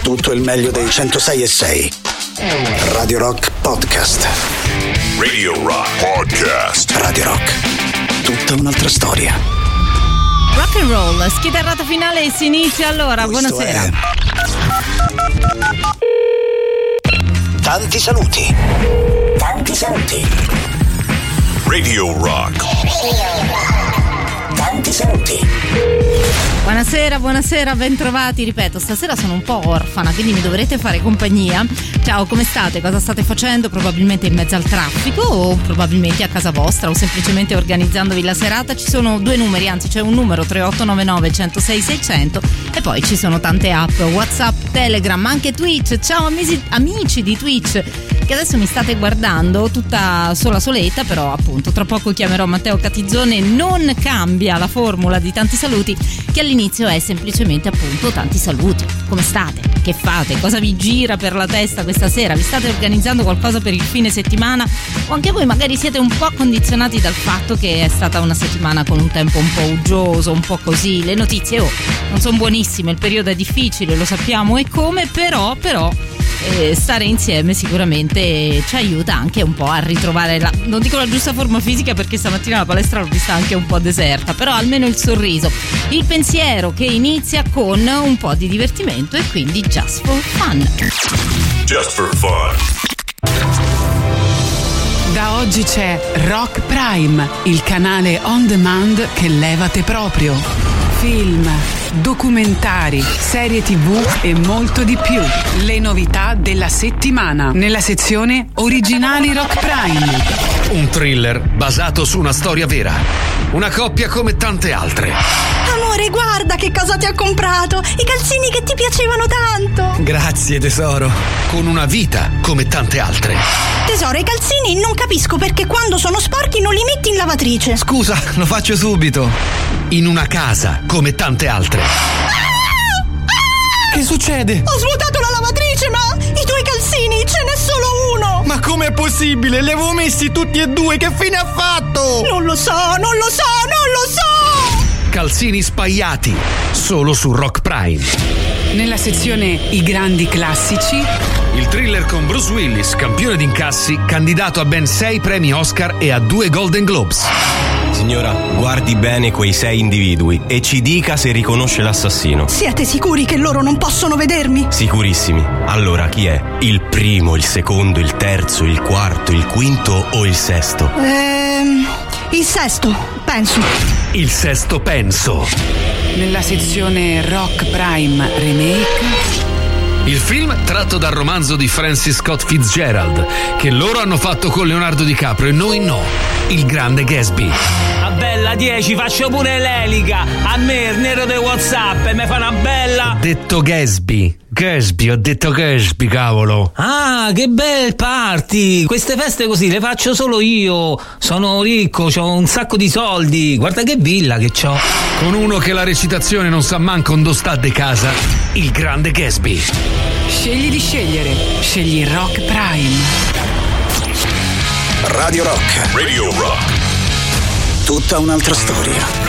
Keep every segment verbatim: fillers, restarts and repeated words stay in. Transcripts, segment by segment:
tutto il meglio dei centosei e sei. Radio Rock Podcast. Radio Rock Podcast. Radio Rock. Tutta un'altra storia. Rock and roll, schitarrata finale e si inizia allora. Questo buonasera. È... Tanti saluti. Tanti saluti. Radio Rock. Tanti saluti. Buonasera, buonasera, bentrovati. Ripeto, stasera sono un po' orfana, quindi mi dovrete fare compagnia. Ciao, come state? Cosa state facendo? Probabilmente in mezzo al traffico o probabilmente a casa vostra o semplicemente organizzandovi la serata. Ci sono due numeri, anzi c'è un numero tre otto nove nove uno zero sei sei zero zero e poi ci sono tante app, WhatsApp, Telegram, anche Twitch. Ciao amici, amici di Twitch che adesso mi state guardando tutta sola soletta, però appunto tra poco chiamerò Matteo Catizzone. Non cambia la formula di tanti saluti, che all'inizio è semplicemente appunto tanti saluti. Come state? Che fate? Cosa vi gira per la testa questa sera? Vi state organizzando qualcosa per il fine settimana? O anche voi magari siete un po' condizionati dal fatto che è stata una settimana con un tempo un po' uggioso, un po' così. Le notizie oh, non sono buonissime, il periodo è difficile, lo sappiamo e come, però però Eh, stare insieme sicuramente ci aiuta anche un po' a ritrovare la, non dico la giusta forma fisica, perché stamattina la palestra l'ho vista anche un po' deserta, però almeno il sorriso, il pensiero che inizia con un po' di divertimento e quindi just for fun. Just for fun. Da oggi c'è Rock Prime, il canale on demand che levate proprio. Film, documentari, serie tv e molto di più. Le novità della settimana nella sezione Originali Rock Prime. Un thriller basato su una storia vera. Una coppia come tante altre. Amore, guarda che cosa ti ho comprato! I calzini che ti piacevano tanto! Grazie tesoro. Con una vita come tante altre. Tesoro, i calzini non capisco perché quando sono sporchi non li metti in lavatrice. Scusa, lo faccio subito. In una casa come tante altre. Che succede? Ho svuotato la lavatrice, ma i tuoi calzini ce n'è solo uno! Ma com'è possibile? Li avevo messi tutti e due, che fine ha fatto? Non lo so, non lo so, non lo so! Calzini spaiati, solo su Rock Prime. Nella sezione I grandi classici. Il thriller con Bruce Willis, campione di incassi, candidato a ben sei premi Oscar e a due Golden Globes. Signora, guardi bene quei sei individui e ci dica se riconosce l'assassino. Siete sicuri che loro non possono vedermi? Sicurissimi. Allora, chi è? Il primo, il secondo, il terzo, il quarto, il quinto o il sesto? Ehm... Il sesto, penso. Il sesto penso. Nella sezione Rock Prime Remake. Il film tratto dal romanzo di Francis Scott Fitzgerald, che loro hanno fatto con Leonardo DiCaprio e noi no. Il grande Gatsby. A bella dieci, faccio pure l'elica. A me il nero dei WhatsApp e mi fa una bella. Detto Gatsby. Gatsby, ho detto Gatsby, cavolo. Ah, che bel party! Queste feste così le faccio solo io. Sono ricco, ho un sacco di soldi. Guarda che villa che c'ho. Con uno che la recitazione non sa manco dove sta de casa. Il grande Gatsby. Scegli di scegliere. Scegli Rock Prime. Radio Rock. Radio Rock. Tutta un'altra storia.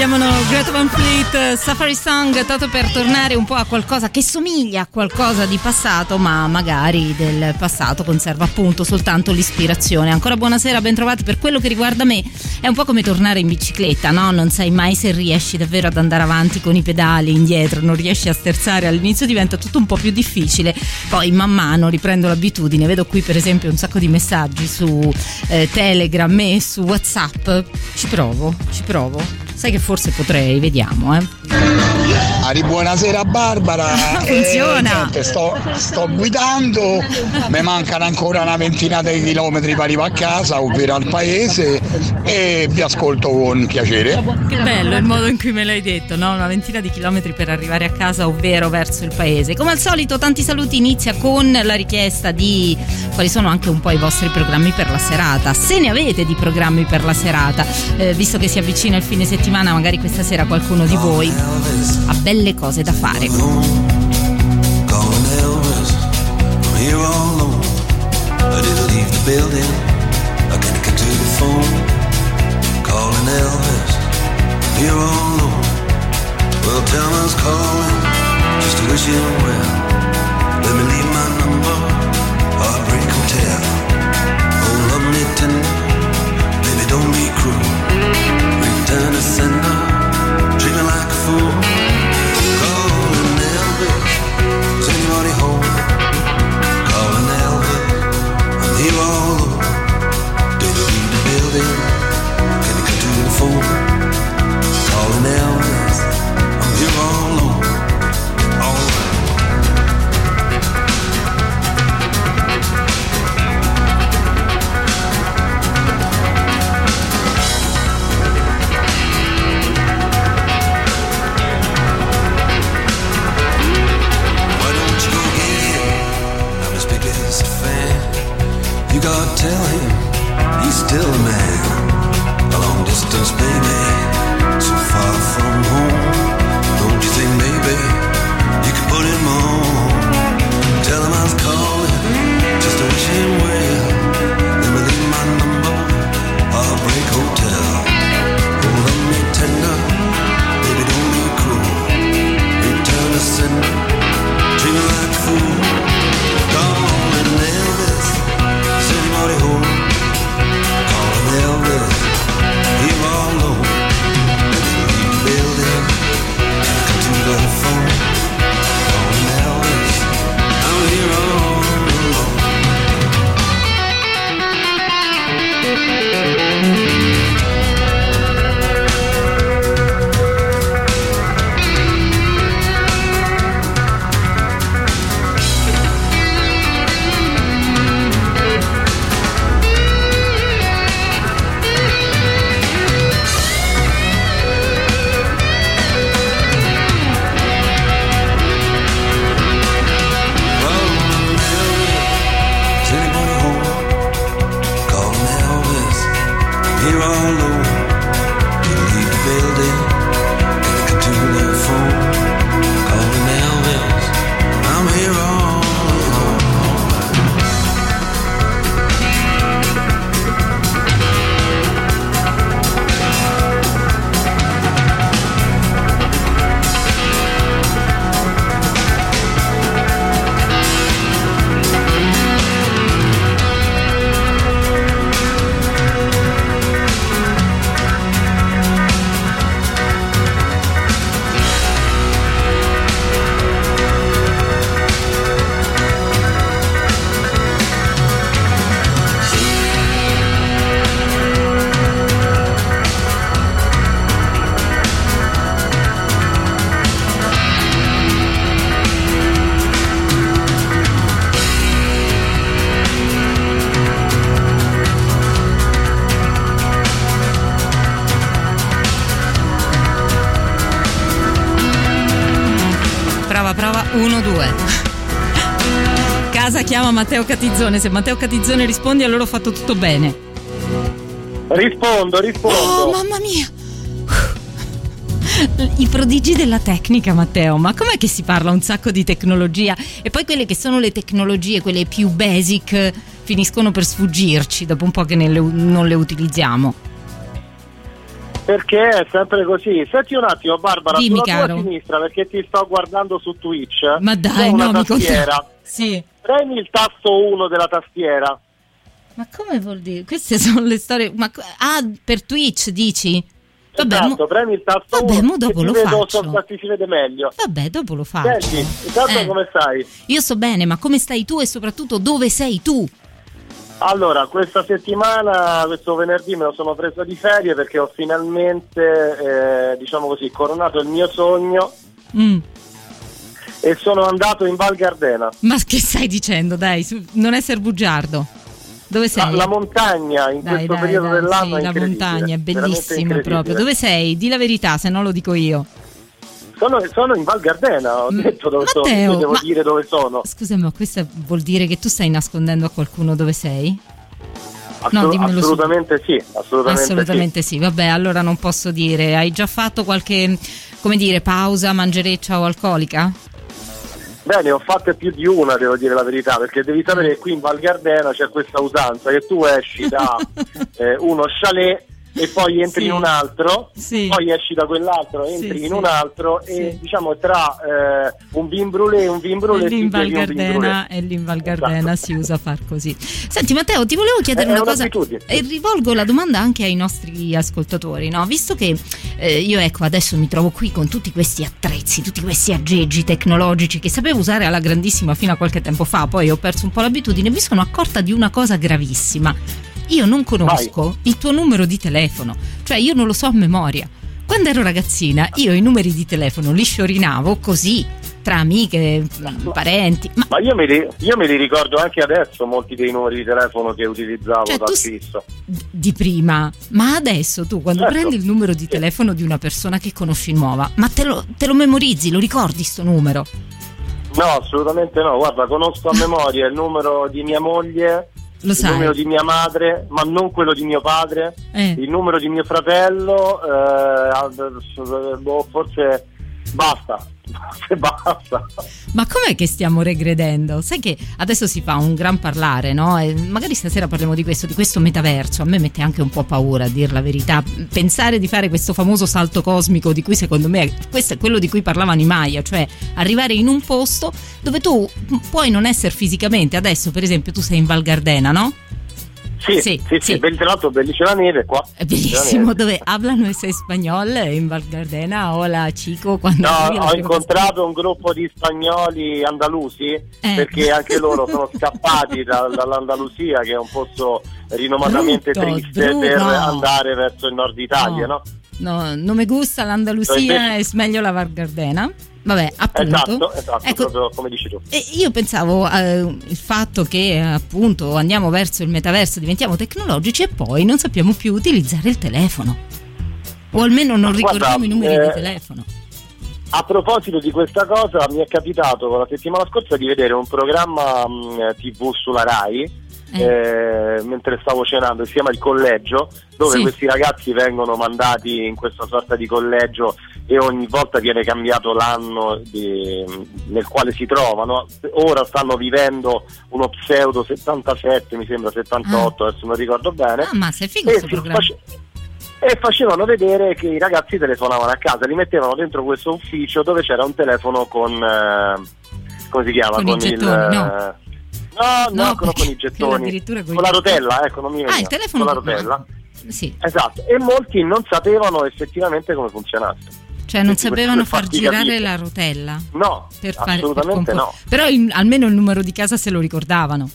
chiamano Greta Van Fleet, Safari Song, tanto per tornare un po' a qualcosa che somiglia a qualcosa di passato, ma magari del passato conserva appunto soltanto l'ispirazione. Ancora buonasera, bentrovati. Per quello che riguarda me è un po' come tornare in bicicletta, no? Non sai mai se riesci davvero ad andare avanti con i pedali, indietro, non riesci a sterzare, all'inizio diventa tutto un po' più difficile, poi man mano riprendo l'abitudine. Vedo qui per esempio un sacco di messaggi su eh, Telegram e su WhatsApp, ci provo, ci provo. Sai che forse potrei, vediamo, eh. Ari, buonasera Barbara. Funziona. Eh, niente, sto, sto guidando, mi mancano ancora una ventina di chilometri per arrivare a casa, ovvero al paese, e vi ascolto con piacere. Che bello il modo in cui me l'hai detto, no? Una ventina di chilometri per arrivare a casa, ovvero verso il paese. Come al solito, tanti saluti. Inizia con la richiesta di quali sono anche un po' i vostri programmi per la serata, se ne avete di programmi per la serata, eh, visto che si avvicina il fine settimana, magari questa sera qualcuno di voi ha belle cose da fare. Return to sender, dreaming like a fool. Calling Elvis, is anybody home? Calling Elvis, I'm here all alone. Do you leave the building? Can you come to the phone? Calling Elvis, I'm here all alone. All right. You gotta tell him he's still a man. A long distance baby, so far from home. Don't you think maybe you could put him on? Tell him I was calling just to wish him well. Then we leave my number, Heartbreak Hotel. Oh, love me tender, baby don't be cruel. Return to sender, dreaming like a fool. Calling Elvis, is anybody home? Calling Elvis, here all alone. Leave the building, come to the phone. Calling Elvis, I'm here all alone. Here all alone, you leave the building, and come to the phone. Calling Elvis, I'm here all uno due. Casa chiama Matteo Catizzone. Se Matteo Catizzone rispondi, allora ho fatto tutto bene. Rispondo, rispondo. Oh, mamma mia. I prodigi della tecnica, Matteo. Ma com'è che si parla un sacco di tecnologia e poi quelle che sono le tecnologie, quelle più basic, finiscono per sfuggirci dopo un po' che ne le, non le utilizziamo? Perché è sempre così. Senti un attimo, Barbara, Dimmi, sulla caro. tua sinistra, perché ti sto guardando su Twitch. Ma dai, c'è una no, mi tastiera. conta- Sì. Premi il tasto uno della tastiera. Ma come vuol dire? Queste sono le storie. Ma ah, per Twitch dici? Vabbè, Esatto, mo- premi il tasto vabbè, uno mo dopo che ti lo vedo faccio. sopra, ti si vede meglio. Vabbè, dopo lo faccio. Senti, intanto Eh. come stai? Io sto bene, ma come stai tu e soprattutto dove sei tu? Allora, questa settimana, questo venerdì me lo sono preso di ferie perché ho finalmente, eh, diciamo così, coronato il mio sogno Mm. e sono andato in Val Gardena. Ma che stai dicendo? Dai, su- non essere bugiardo. Dove sei? La, la montagna in Dai, questo dai, periodo dai, dell'anno sì, è la incredibile, montagna è veramente bellissima incredibile. proprio. Dove sei? Di la verità, se no lo dico io. Sono, sono in Val Gardena, ho detto dove sono, Matteo, io devo ma- dire dove sono. Scusa, ma questo vuol dire che tu stai nascondendo a qualcuno dove sei? Assolu- dimmelo su. assolutamente sì, assolutamente, Assolutamente sì. Vabbè, allora non posso dire. Hai già fatto qualche, come dire, pausa mangereccia o alcolica? sì. Bene, ho fatte più di una, devo dire la verità, perché devi sapere che qui in Val Gardena c'è questa usanza che tu esci da eh, uno chalet e poi entri Sì. in un altro, Sì. poi esci da quell'altro, entri Sì, in sì. un altro Sì. e diciamo tra eh, un vin brûlé e un vin brûlé E lì in ti Val bevi un vin Gardena, brûlé. e lì in Val Gardena si usa far così. Senti Matteo, ti volevo chiedere È una cosa un'abitudine. e rivolgo la domanda anche ai nostri ascoltatori, no? Visto che eh, io ecco adesso mi trovo qui con tutti questi attrezzi, tutti questi aggeggi tecnologici che sapevo usare alla grandissima fino a qualche tempo fa, poi ho perso un po' l'abitudine, mi sono accorta di una cosa gravissima. Io non conosco il tuo numero di telefono, cioè io non lo so a memoria. Quando ero ragazzina io i numeri di telefono li sciorinavo così, tra amiche, parenti. Ma, Ma io me, li, io me li ricordo anche adesso molti dei numeri di telefono che utilizzavo Cioè, dal tu s- fisso. di prima, ma adesso tu quando Certo. prendi il numero di telefono di una persona che conosci nuova, ma te lo, te lo memorizzi, lo ricordi sto numero? No, assolutamente no, guarda, conosco a memoria il numero di mia moglie, Lo il sai. numero di mia madre, ma non quello di mio padre, Eh. il numero di mio fratello, eh, boh, forse basta, forse basta. Ma com'è che stiamo regredendo? Sai che adesso si fa un gran parlare, no? E magari stasera parliamo di questo, di questo metaverso. A me mette anche un po' paura, a dir la verità. Pensare di fare questo famoso salto cosmico di cui secondo me questo è quello di cui parlavano i Maya, cioè arrivare in un posto dove tu puoi non essere fisicamente. Adesso, per esempio, tu sei in Val Gardena, no? Sì, Sì, sì, sì, sì. ben- tra l'altro bellissima neve qua. È bellissimo, dove hablano ese spagnol in Val Gardena. Hola chico, quando No, arrivi alla ho prima incontrato un gruppo di spagnoli andalusi perché anche loro sono scappati da- dall'Andalusia, che è un posto rinomatamente Brutto, triste brutto. per andare verso il nord Italia, no? No, non mi gusta l'Andalusia, Invece- è meglio la Val Gardena. Vabbè, appunto. Esatto, esatto, Ecco, proprio come dici tu. e io pensavo eh, il fatto che appunto andiamo verso il metaverso, diventiamo tecnologici e poi non sappiamo più utilizzare il telefono. O almeno non Guarda, ricordiamo i numeri eh, di telefono. A proposito di questa cosa, mi è capitato la settimana scorsa di vedere un programma mh, tivù sulla Rai eh, mentre stavo cenando, si chiama Il Collegio, dove Sì. questi ragazzi vengono mandati in questa sorta di collegio e ogni volta viene cambiato l'anno di- nel quale si trovano. Ora stanno vivendo uno pseudo settantasette, mi sembra settantotto, adesso non ricordo bene. Ah, ma sei figo E questo si programma. face- e facevano vedere che i ragazzi telefonavano a casa, li mettevano dentro questo ufficio dove c'era un telefono con eh, come si chiama? Con i gettoni, il, no. eh, no, no, No, con, con i perché gettoni, addirittura con i con la gettoni. rotella, ecco, non mi Ah, veniva. il telefono con la con- rotella. Sì. Esatto, e molti non sapevano effettivamente come funzionasse. Cioè non Quindi sapevano per far farti girare capire. la rotella. No, Per fare, assolutamente per no. compor- Però il- almeno il numero di casa se lo ricordavano.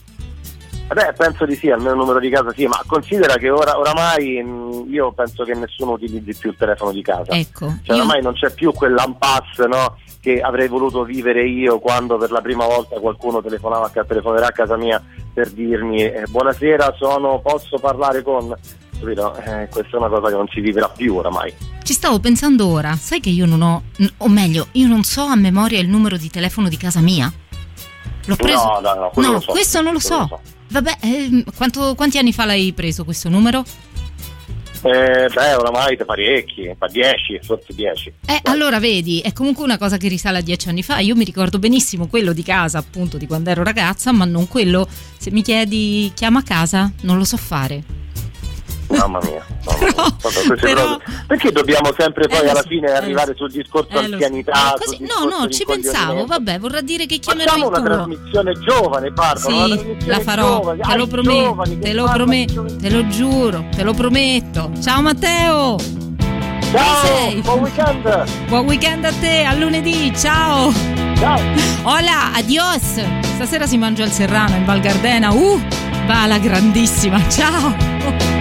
Beh, penso di sì, almeno il numero di casa sì, ma considera che ora oramai mh, io penso che nessuno utilizzi più il telefono di casa. Ecco, Cioè io- oramai non c'è più quell'impasse, no, che avrei voluto vivere io quando per la prima volta qualcuno telefonava a, telefonerà a casa mia per dirmi eh, buonasera, sono, posso parlare con... Capito? Eh, questa è una cosa che non si vivrà più oramai. Ci stavo pensando ora, sai che io non ho, n- o meglio, io non so a memoria il numero di telefono di casa mia? L'ho preso? No, no, no, quello No, lo so. questo non lo Quello so. lo Vabbè, ehm, quanto- quanti anni fa l'hai preso questo numero? Eh, beh, oramai da parecchi, fa dieci, forse dieci. Eh, allora vedi, è comunque una cosa che risale a dieci anni fa. Io mi ricordo benissimo quello di casa, appunto, di quando ero ragazza, ma non quello, se mi chiedi chiama a casa, non lo so fare. Mamma mia, mamma mia. Però, Vabbè, però, perché dobbiamo sempre poi eh, alla so, fine eh, arrivare so. sul discorso Eh, anzianità? so. sul Così, discorso no, no, ci pensavo, vabbè, vorrà dire che chiamerò Facciamo il una tuo. trasmissione giovane, Barbara, una Sì, trasmissione la farò, giovane, te lo ai prometto, giovani che te lo parlano di prometto, giovani. te lo giuro, te lo prometto. Ciao Matteo! Ciao, sei? buon weekend! Buon weekend a te, a lunedì, ciao! Ciao! Hola, adios! Stasera si mangia il serrano in Val Gardena, uh! Va la grandissima, ciao!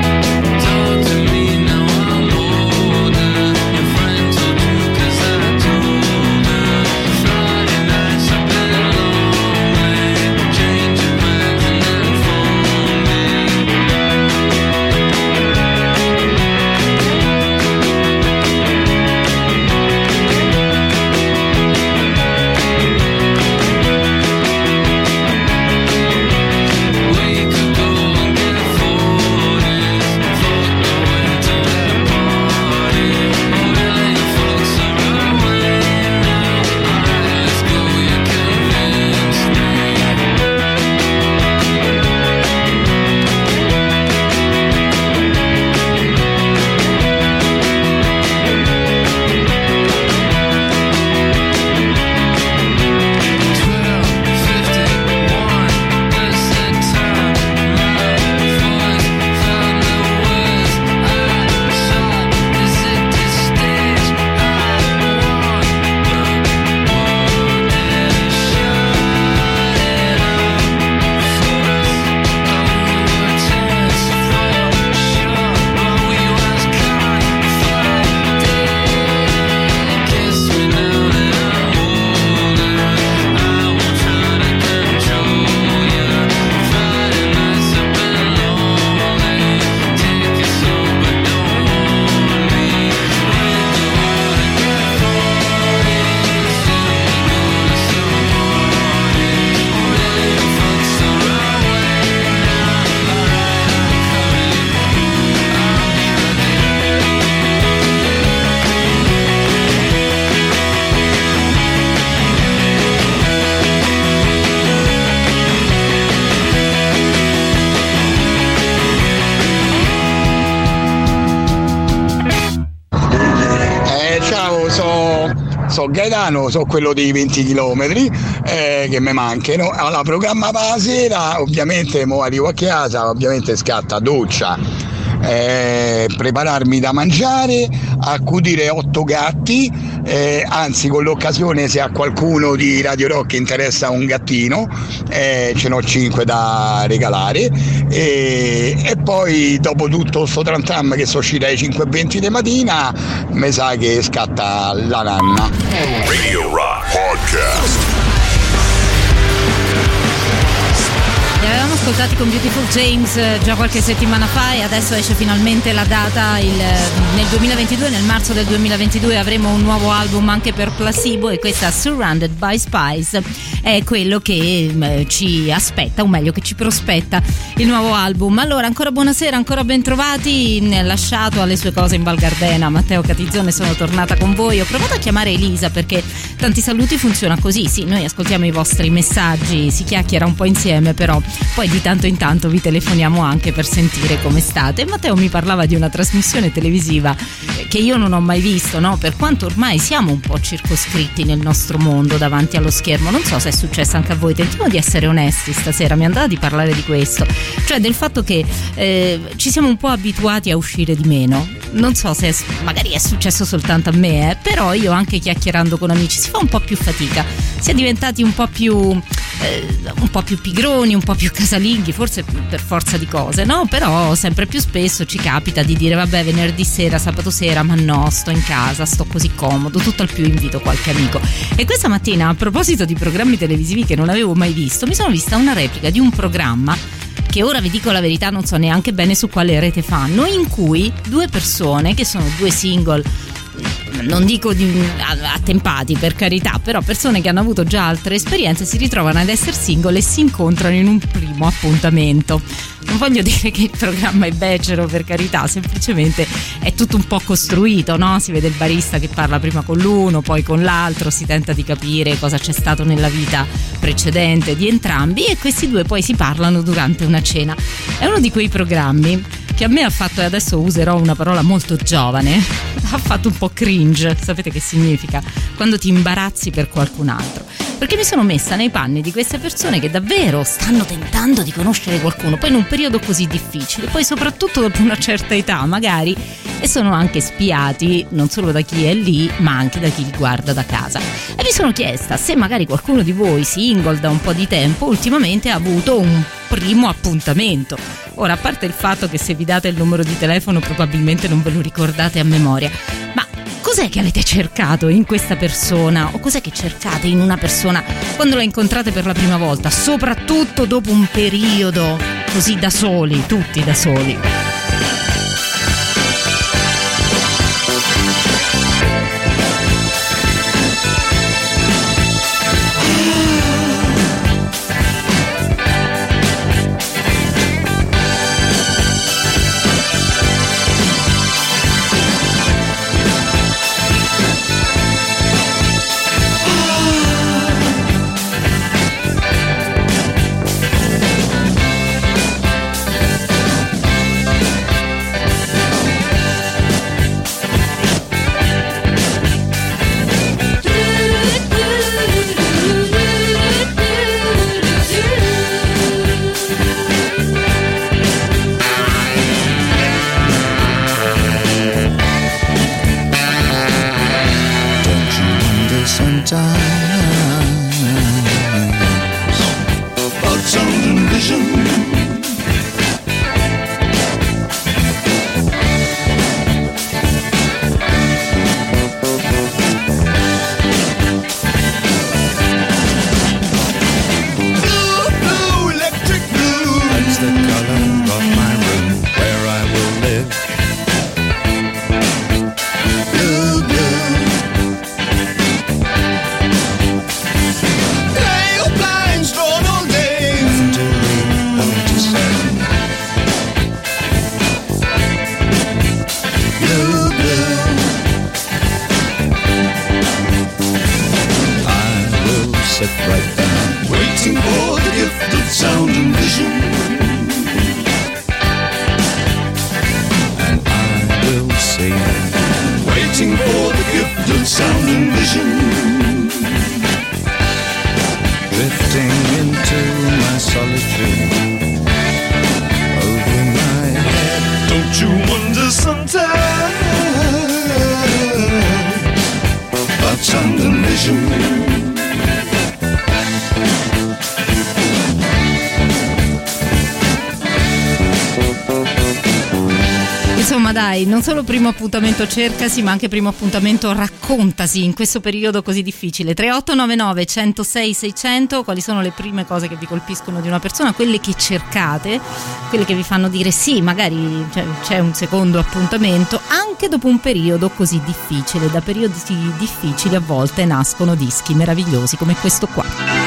So Gaetano, so quello dei venti chilometri eh, che mi mancano. Allora, programma per la sera, ovviamente mo arrivo a casa, ovviamente scatta doccia, eh, prepararmi da mangiare, accudire otto gatti, eh, anzi con l'occasione, se a qualcuno di Radio Rock interessa un gattino, eh, ce n'ho cinque da regalare, e, e poi dopo tutto sto trantam che sono uscito alle cinque e venti di mattina, mi sa che scatta la nanna. Radio Rock Podcast. Li avevamo ascoltati con Beautiful James già qualche settimana fa e adesso esce finalmente la data, il, nel duemilaventidue, nel marzo del duemilaventidue avremo un nuovo album anche per Placebo, e questa Surrounded by Spies è quello che eh, ci aspetta, o meglio che ci prospetta il nuovo album. Allora, ancora buonasera, ancora ben trovati. Lasciato alle sue cose in Val Gardena, Matteo Catizzone, sono tornata con voi. Ho provato a chiamare Elisa perché Tanti Saluti funziona così, sì, noi ascoltiamo i vostri messaggi, si chiacchiera un po' insieme, però poi di tanto in tanto vi telefoniamo anche per sentire come state. Matteo mi parlava di una trasmissione televisiva che io non ho mai visto, no? Per quanto ormai siamo un po' circoscritti nel nostro mondo davanti allo schermo, non so se è successo anche a voi. Tentiamo di essere onesti stasera, mi andava di parlare di questo, cioè del fatto che eh, ci siamo un po' abituati a uscire di meno. Non so se è, magari è successo soltanto a me, eh, però io anche chiacchierando con amici si fa un po' più fatica, si è diventati un po' più eh, un po' più pigroni, un po' più casalinghi, forse per forza di cose, no? Però sempre più spesso ci capita di dire vabbè, venerdì sera, sabato sera, ma no, sto in casa, sto così comodo, tutto al più invito qualche amico. E questa mattina, a proposito di programmi televisivi che non avevo mai visto, mi sono vista una replica di un programma che ora vi dico la verità non so neanche bene su quale rete fanno, in cui due persone che sono due single, non dico di, attempati per carità, però persone che hanno avuto già altre esperienze, si ritrovano ad essere single e si incontrano in un primo appuntamento. Non voglio dire che il programma è becero, per carità, semplicemente è tutto un po' costruito, no? Si vede il barista che parla prima con l'uno, poi con l'altro, si tenta di capire cosa c'è stato nella vita precedente di entrambi, e questi due poi si parlano durante una cena. È uno di quei programmi che a me ha fatto, e adesso userò una parola molto giovane, ha fatto un po' cringe. Sapete che significa? Quando ti imbarazzi per qualcun altro. Perché mi sono messa nei panni di queste persone che davvero stanno tentando di conoscere qualcuno, poi in un periodo così difficile, poi soprattutto dopo una certa età magari, e sono anche spiati non solo da chi è lì ma anche da chi li guarda da casa. E mi sono chiesta se magari qualcuno di voi, single da un po' di tempo, ultimamente ha avuto un primo appuntamento. Ora, a parte il fatto che se vi date il numero di telefono probabilmente non ve lo ricordate a memoria, ma cos'è che avete cercato in questa persona, o cos'è che cercate in una persona quando la incontrate per la prima volta, soprattutto dopo un periodo così da soli, tutti da soli? Insomma dai, non solo primo appuntamento cercasi, ma anche primo appuntamento raccontasi in questo periodo così difficile. Tre otto nove nove uno zero sei sei zero zero, quali sono le prime cose che vi colpiscono di una persona, quelle che cercate, quelle che vi fanno dire sì, magari cioè, c'è un secondo appuntamento, anche dopo un periodo così difficile. Da periodi difficili a volte nascono dischi meravigliosi come questo qua.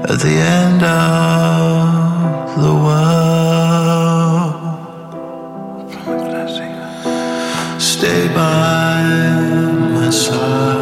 at the end of the world. Stay by my side.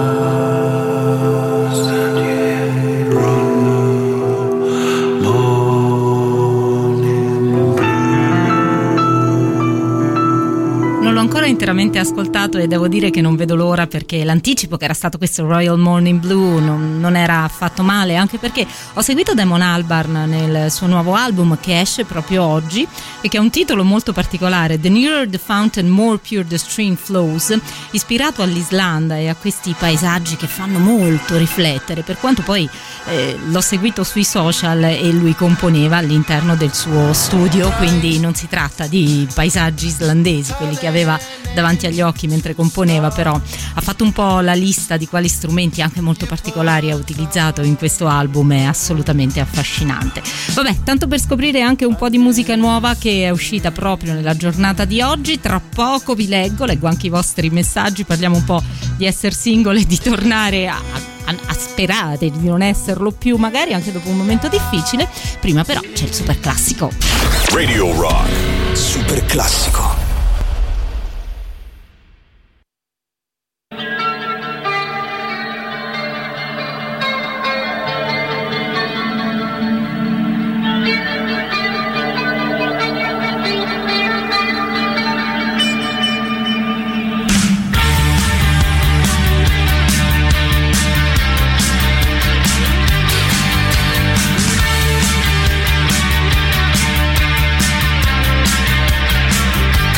Ancora interamente ascoltato e devo dire che non vedo l'ora, perché l'anticipo che era stato questo Royal Morning Blue non, non era affatto male, anche perché ho seguito Damon Albarn nel suo nuovo album che esce proprio oggi e che ha un titolo molto particolare, The Nearer the Fountain More Pure the Stream Flows, ispirato all'Islanda e a questi paesaggi che fanno molto riflettere, per quanto poi eh, l'ho seguito sui social e lui componeva all'interno del suo studio, quindi non si tratta di paesaggi islandesi quelli che aveva davanti agli occhi mentre componeva, però ha fatto un po' la lista di quali strumenti anche molto particolari ha utilizzato in questo album, è assolutamente affascinante. Vabbè, tanto per scoprire anche un po' di musica nuova che è uscita proprio nella giornata di oggi. Tra poco vi leggo, leggo anche i vostri messaggi, parliamo un po' di essere single e di tornare a, a, a sperare di non esserlo più, magari anche dopo un momento difficile. Prima però c'è il super classico. Radio Rock Super classico. Thank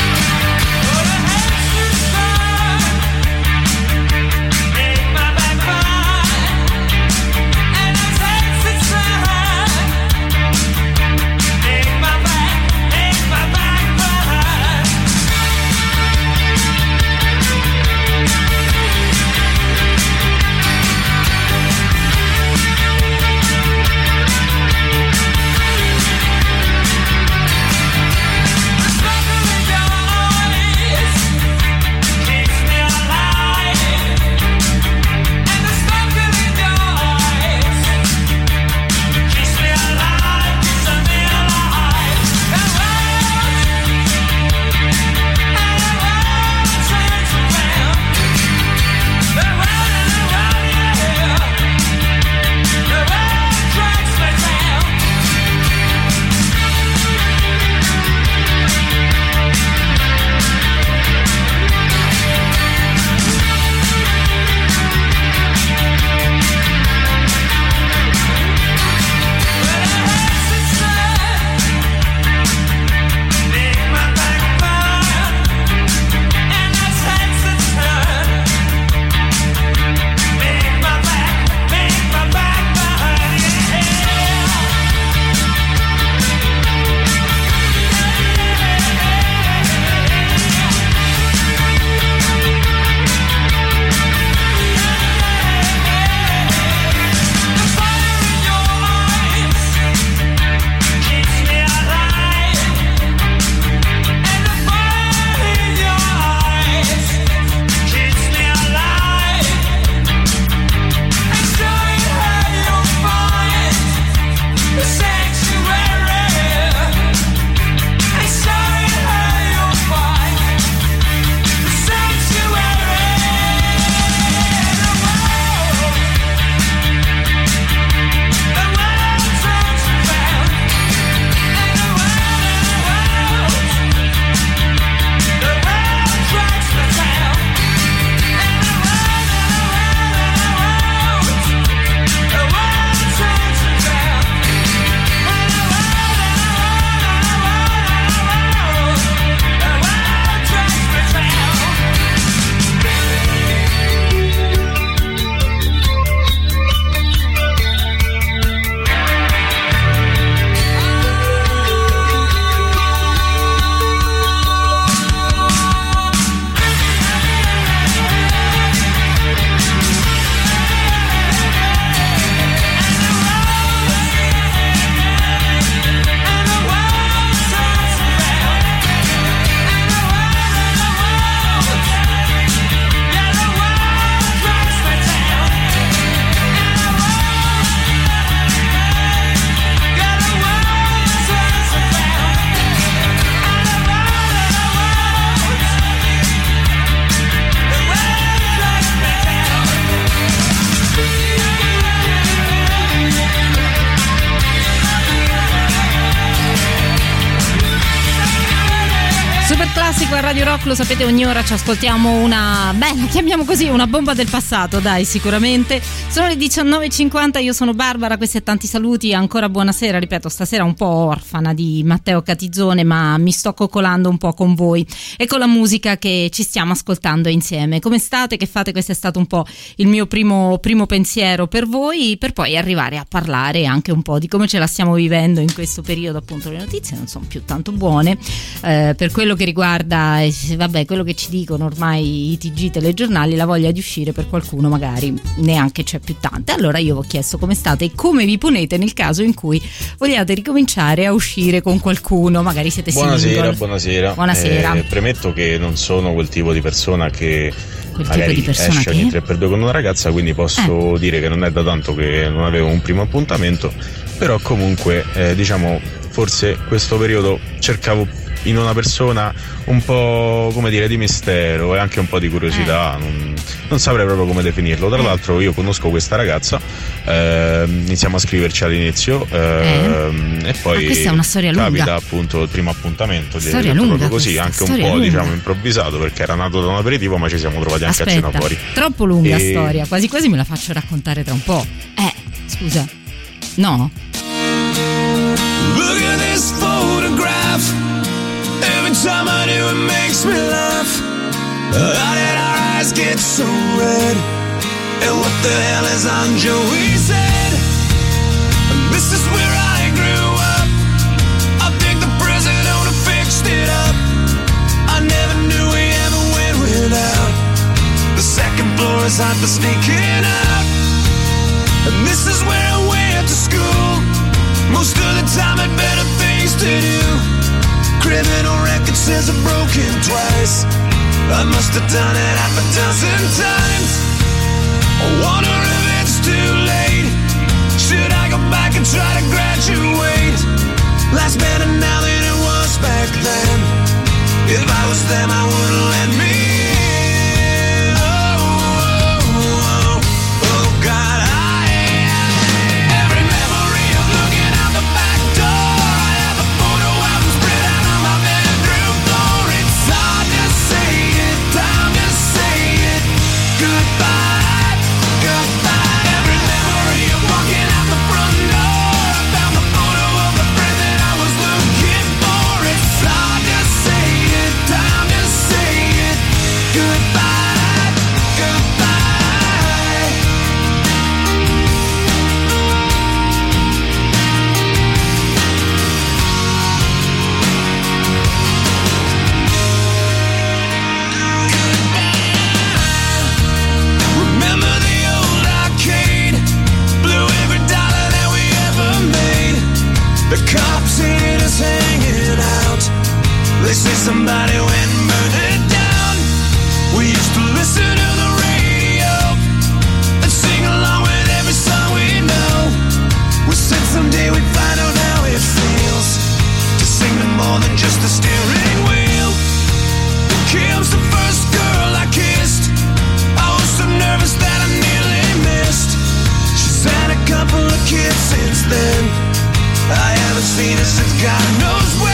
qua a Radio Rock, lo sapete, ogni ora ci ascoltiamo una, beh, la chiamiamo così, una bomba del passato, dai, sicuramente. Sono le diciannove e cinquanta, io sono Barbara, questi e tanti saluti, ancora buonasera, ripeto, stasera un po' orfana di Matteo Catizzone, ma mi sto coccolando un po' con voi e con la musica che ci stiamo ascoltando insieme. Come state? Che fate? Questo è stato un po' il mio primo, primo pensiero per voi, per poi arrivare a parlare anche un po' di come ce la stiamo vivendo in questo periodo. Appunto, le notizie non sono più tanto buone, eh, per quello che riguarda, eh, vabbè, quello che ci dicono ormai i T G, telegiornali, la voglia di uscire per qualcuno magari neanche c'è più tanta. Allora io vi ho chiesto come state e come vi ponete nel caso in cui vogliate ricominciare a uscire con qualcuno, magari siete buonasera, single. Buonasera, buonasera. Eh, premetto che non sono quel tipo di persona che quel magari tipo di persona esce che? ogni tre per due con una ragazza, quindi posso eh. dire che non è da tanto che non avevo un primo appuntamento, però comunque eh, diciamo forse questo periodo cercavo in una persona un po', come dire, di mistero e anche un po' di curiosità, eh. non, non saprei proprio come definirlo. Tra l'altro io conosco questa ragazza, eh, iniziamo a scriverci all'inizio, eh, eh. e poi ah, questa è una storia lunga. Capita appunto il primo appuntamento, storia lunga proprio così, questa, anche un po' lunga. diciamo improvvisato, perché era nato da un aperitivo ma ci siamo trovati anche Aspetta, a cena fuori. Troppo lunga e... storia, quasi quasi me la faccio raccontare tra un po'. Eh, scusa, no? Look at this photograph. Every time I do it makes me laugh. How did our eyes get so red? And what the hell is on Joey's head? This is where I grew up. I think the president who fixed it up. I never knew we ever went without. The second floor is hot for sneaking out. And this is where I went to school. Most of the time had better things to do. Criminal record says I'm broken twice. I must have done it half a dozen times. I wonder if it's too late. Should I go back and try to graduate? Life's better now than it was back then. If I was them I wouldn't let me in. Oh, oh, oh, oh God. They say somebody went and burned it down. We used to listen to the radio and sing along with every song we know. We said someday we'd find out how it feels to sing to more than just the steering wheel. Kim's the first girl I kissed. I was so nervous that I nearly missed. She's had a couple of kids since then. I haven't seen her since God knows when.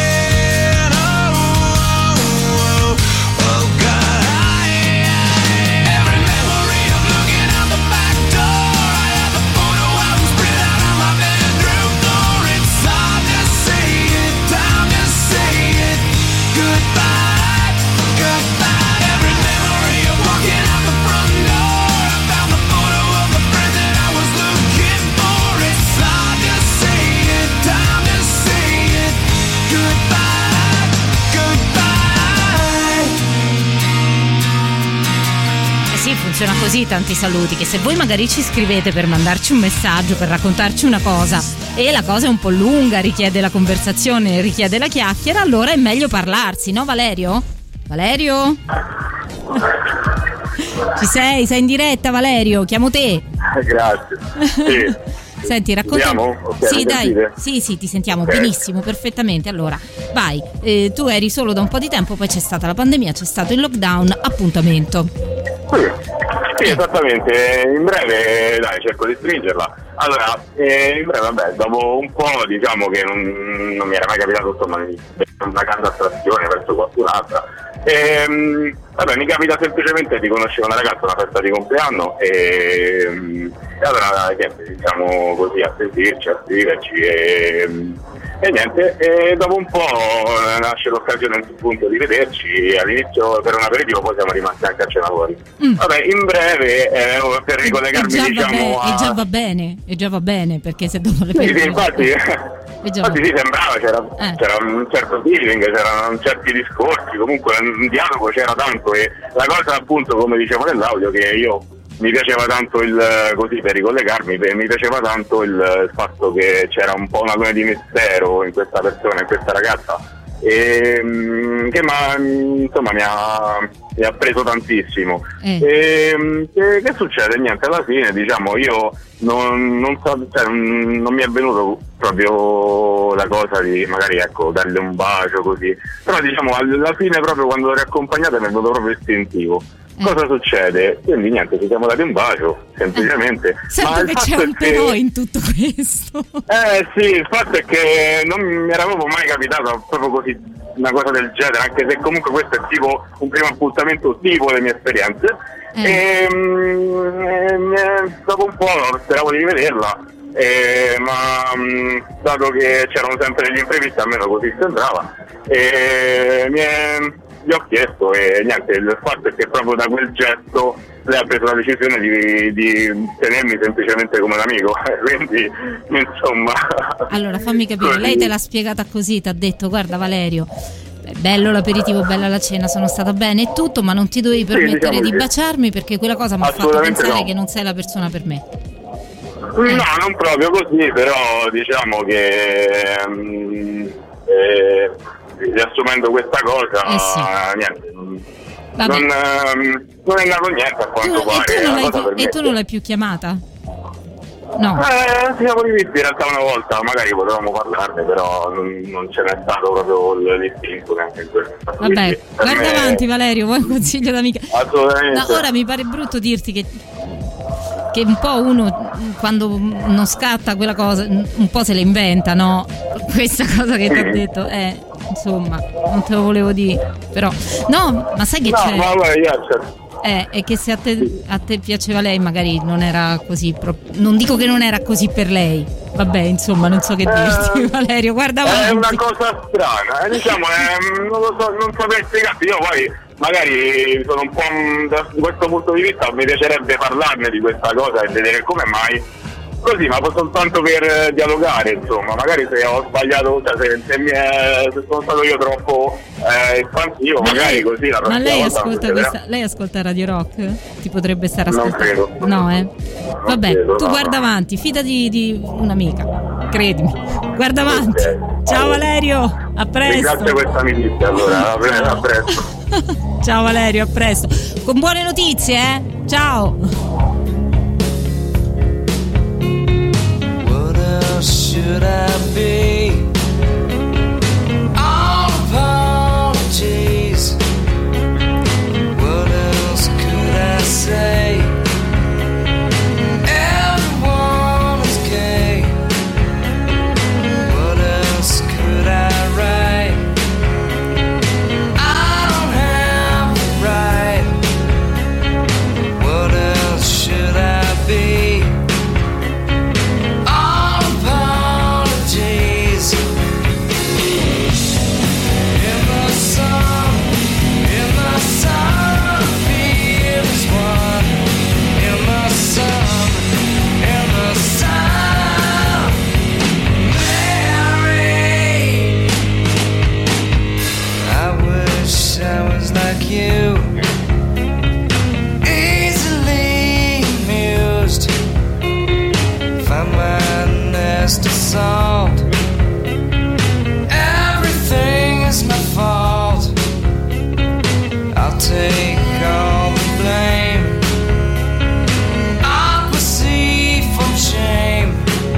Funziona così, tanti saluti, che se voi magari ci scrivete per mandarci un messaggio, per raccontarci una cosa e la cosa è un po' lunga, richiede la conversazione, richiede la chiacchiera, allora è meglio parlarsi, no Valerio? Valerio? Ci sei? Sei in diretta Valerio? Chiamo te. Grazie. Sì. Senti, racconta. Okay, sì, dai. sentite? Sì, sì, ti sentiamo okay. benissimo, perfettamente. Allora, vai. Eh, tu eri solo da un po' di tempo, poi c'è stata la pandemia, c'è stato il lockdown, appuntamento. Sì. Sì, esattamente, in breve, dai, cerco di stringerla. Allora, eh, in breve, vabbè, dopo un po', diciamo che non, non mi era mai capitato, insomma, di una grande attrazione verso qualcun'altra. E, vabbè, mi capita semplicemente di conoscere una ragazza a una festa di compleanno e, e allora, niente, diciamo così, a sentirci, a scriverci e... E niente, e dopo un po' nasce l'occasione appunto di vederci, all'inizio per un aperitivo, poi siamo rimasti anche a cena fuori. Mm. Vabbè, in breve, eh, per ricollegarmi e già diciamo va a... E già va bene, e già va bene, perché se dopo le sì, persone... sì, infatti, infatti sì, sembrava, c'era, eh. c'era un certo feeling, c'erano certi discorsi, comunque un dialogo c'era tanto e la cosa appunto, come dicevo nell'audio, che io... mi piaceva tanto il, così per ricollegarmi, mi piaceva tanto il fatto che c'era un po' una luna di mistero in questa persona, in questa ragazza, e che ma, insomma mi ha, mi ha preso tantissimo. Mm. E, che, che succede? Niente, alla fine diciamo io non, non so, cioè, non mi è venuto proprio la cosa di magari ecco darle un bacio così, però diciamo alla fine proprio quando l'ho riaccompagnata mi è venuto proprio istintivo. Cosa succede? Quindi niente, ci siamo dati un bacio, semplicemente. Eh, sento ma che c'è un che... però in tutto questo. Eh sì, il fatto è che non mi era proprio mai capitato proprio così una cosa del genere, anche se comunque questo è tipo un primo appuntamento tipo le mie esperienze. Eh. E, e dopo un po' speravo di rivederla, e, ma mh, dato che c'erano sempre degli imprevisti, almeno così sembrava, e mi è... gli ho chiesto e niente, il fatto è che proprio da quel gesto lei ha preso la decisione di, di tenermi semplicemente come un amico, quindi insomma... Allora fammi capire, lei te l'ha spiegata così, ti ha detto guarda Valerio, bello l'aperitivo, bella la cena, sono stata bene e tutto, ma non ti dovevi permettere sì, diciamo di sì. baciarmi perché quella cosa mi ha fatto pensare no. che non sei la persona per me. No, eh. non proprio così, però diciamo che... Um, eh, riassumendo questa cosa, eh sì. niente, non, um, non è andato niente a quanto tu, pare. E tu, non l'hai, e tu non l'hai più chiamata? No. Eh, siamo rivisti in realtà una volta, magari potevamo parlarne, però non, non ce n'è stato proprio l'istinto neanche in questo. Vabbè, quindi, guarda me... avanti Valerio, vuoi un consiglio d'amica? Assolutamente. No, ora mi pare brutto dirti che che un po' uno quando non scatta quella cosa un po' se la inventa, no? Questa cosa che ti ho detto eh, insomma non te lo volevo dire, però no, ma sai che no, c'è ma allora, certo. eh, è che se a te, a te piaceva lei magari non era così pro- non dico che non era così per lei, vabbè insomma non so che dirti eh, Valerio, guarda avanti. È una cosa strana, eh, diciamo eh, non lo so, non saprei spiegarti, io poi magari sono un po' da questo punto di vista mi piacerebbe parlarne di questa cosa e vedere come mai così, ma soltanto per dialogare, insomma, magari se ho sbagliato, cioè se, se, mi è, se sono stato io troppo eh, espansivo, ma magari lei, così la ma lei ascolta questa, lei ascolta Radio Rock? Ti potrebbe stare ascoltando? Non credo. No, eh? Vabbè, credo, tu no, guarda no. avanti, fidati di un'amica, credimi, guarda avanti. Okay. Ciao Valerio, a presto. Grazie a questa amicizia, allora, a presto. Ciao Valerio, a presto. Con buone notizie, eh? Ciao. Should I be? All apologies. What else could I say? Everyone is gay. What else could I write? I don't have the right. What else should I be? You easily amused, find my nest of salt. Everything is my fault. I'll take all the blame. Aqua sea from shame.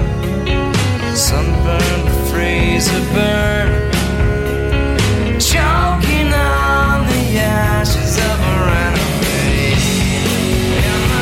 Sunburn, freezer burn. Choking on the ashes of a runaway. In my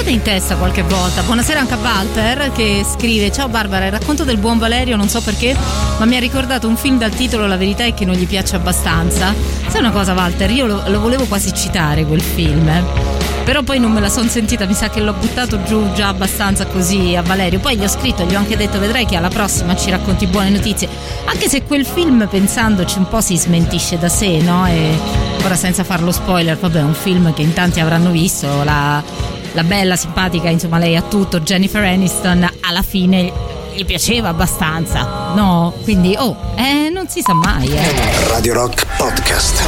mettete in testa qualche volta. Buonasera anche a Walter che scrive: ciao Barbara, il racconto del buon Valerio non so perché ma mi ha ricordato un film dal titolo La verità è che non gli piace abbastanza. Sai una cosa Walter, io lo, lo volevo quasi citare quel film, eh. Però poi non me la son sentita, mi sa che l'ho buttato giù già abbastanza così a Valerio. Poi gli ho scritto, gli ho anche detto vedrai che alla prossima ci racconti buone notizie, anche se quel film pensandoci un po' si smentisce da sé, no? E ora senza far lo spoiler, vabbè, è un film che in tanti avranno visto, la, la bella, simpatica, insomma lei ha tutto, Jennifer Aniston, alla fine gli piaceva abbastanza, no? Quindi, oh, eh, non si sa mai, eh. Radio Rock Podcast.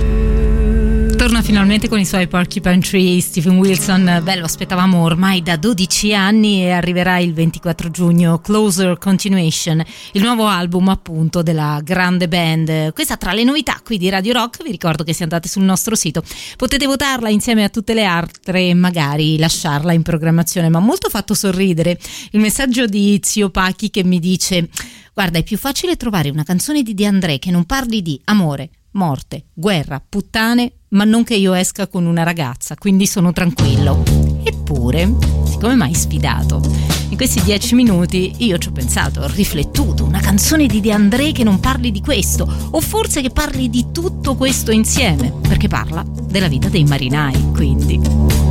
Torna finalmente con i suoi Porcupine Tree, Steven Wilson. Beh, lo aspettavamo ormai da dodici anni e arriverà il ventiquattro giugno Closer Continuation, il nuovo album appunto della grande band. Questa tra le novità qui di Radio Rock. Vi ricordo che se andate sul nostro sito potete votarla insieme a tutte le altre e magari lasciarla in programmazione. Ma molto fatto sorridere il messaggio di Zio Pachi che mi dice: guarda, è più facile trovare una canzone di De André che non parli di amore, morte, guerra, puttane, ma non che io esca con una ragazza, quindi sono tranquillo. Eppure, siccome mi hai sfidato, in questi dieci minuti io ci ho pensato, ho riflettuto, una canzone di De André che non parli di questo, o forse che parli di tutto questo insieme, perché parla della vita dei marinai, quindi.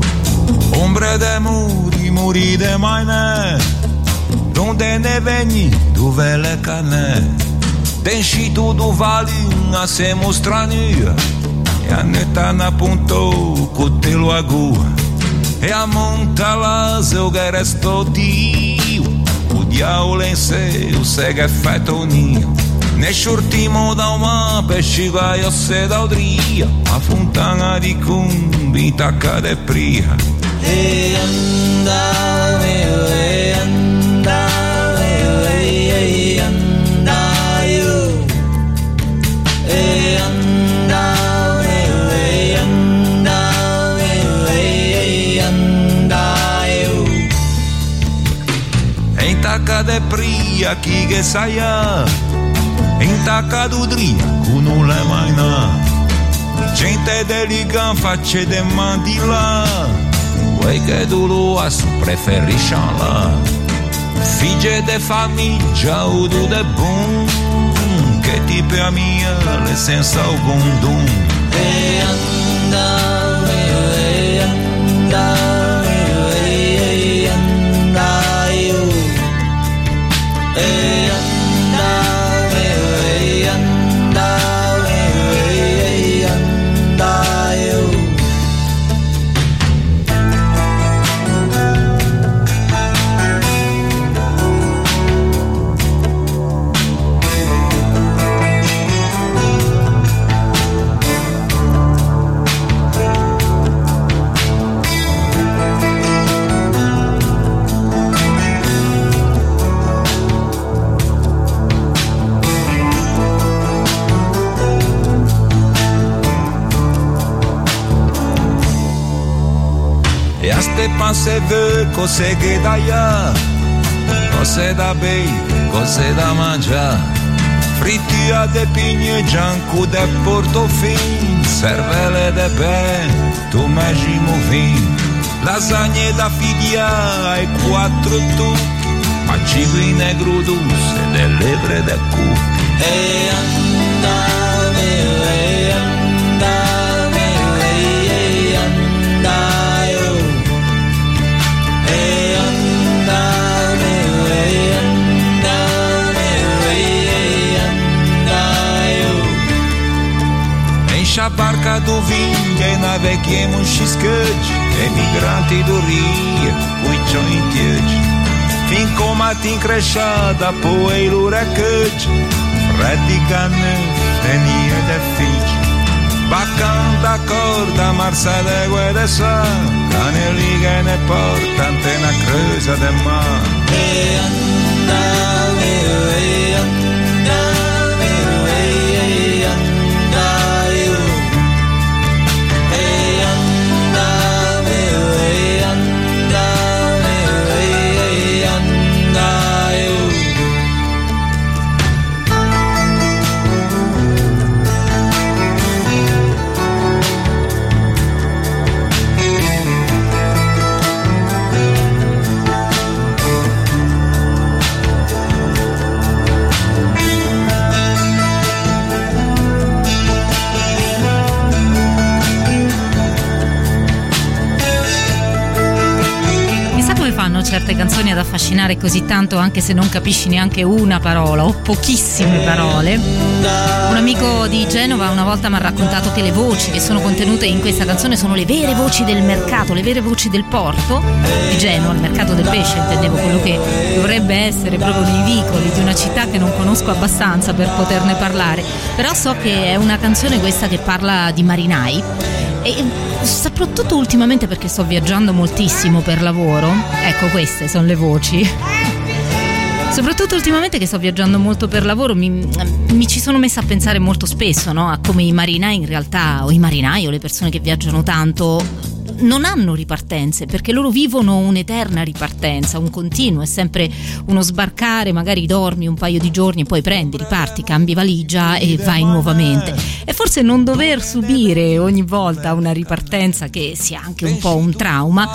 Ombre de muri, muri de maine, donde ne veni, dove le canne. Denșitul do vale a se mostrania e a neta na ponto cotelo agua e a monta las eu geresto dio o diavolo in sé o sega effetto nio ne shortimo da uma pesciva io se da odria a fontana di cumbi tacca de pria e anda e anda e anda e andau, e andau, e andau. In tacca de pria chi che saia, in tacca d'udria cu non le mai na. Gente delican facce de mandila, vuoi che tu lo as preferisci la. Figlie de famiglia o du de bun. Che tipo a mia le senza algum dum e anda e anda e anda io e anda e anda e anda io te pense veut cose che da ya cose da bei cose da mangiare frittura de pigne gianco de portofin cervelle de ben tu immagino vin lasagne da figlia e quattro tucchi macigui negro dulce delle lebre de cucchi e andave e andave e andave e andare e andare e andare e in barca do vinho e naveguemos xiscade emigranti do rio cuichão em diante fim com matim crechada poeiro recade radicane venia de fim Baccan da corda, marsa de guedesa, cane liga ne porta antena creusa de mar. E andave, e andave, e andave, e andave, e andave, e andave. certe canzoni ad affascinare così tanto anche se non capisci neanche una parola o pochissime parole. Un amico di Genova una volta mi ha raccontato che le voci che sono contenute in questa canzone sono le vere voci del mercato, le vere voci del porto di Genova, il mercato del pesce intendevo, quello che dovrebbe essere proprio nei vicoli di una città che non conosco abbastanza per poterne parlare, però so che è una canzone questa che parla di marinai e soprattutto ultimamente perché sto viaggiando moltissimo per lavoro, ecco queste sono le voci. Soprattutto ultimamente che sto viaggiando molto per lavoro mi, mi ci sono messa a pensare molto spesso, no? A come i marinai in realtà, o i marinai o le persone che viaggiano tanto non hanno ripartenze, perché loro vivono un'eterna ripartenza, un continuo, è sempre uno sbarcare, magari dormi un paio di giorni, poi prendi, riparti, cambi valigia e vai nuovamente. E forse non dover subire ogni volta una ripartenza che sia anche un po' un trauma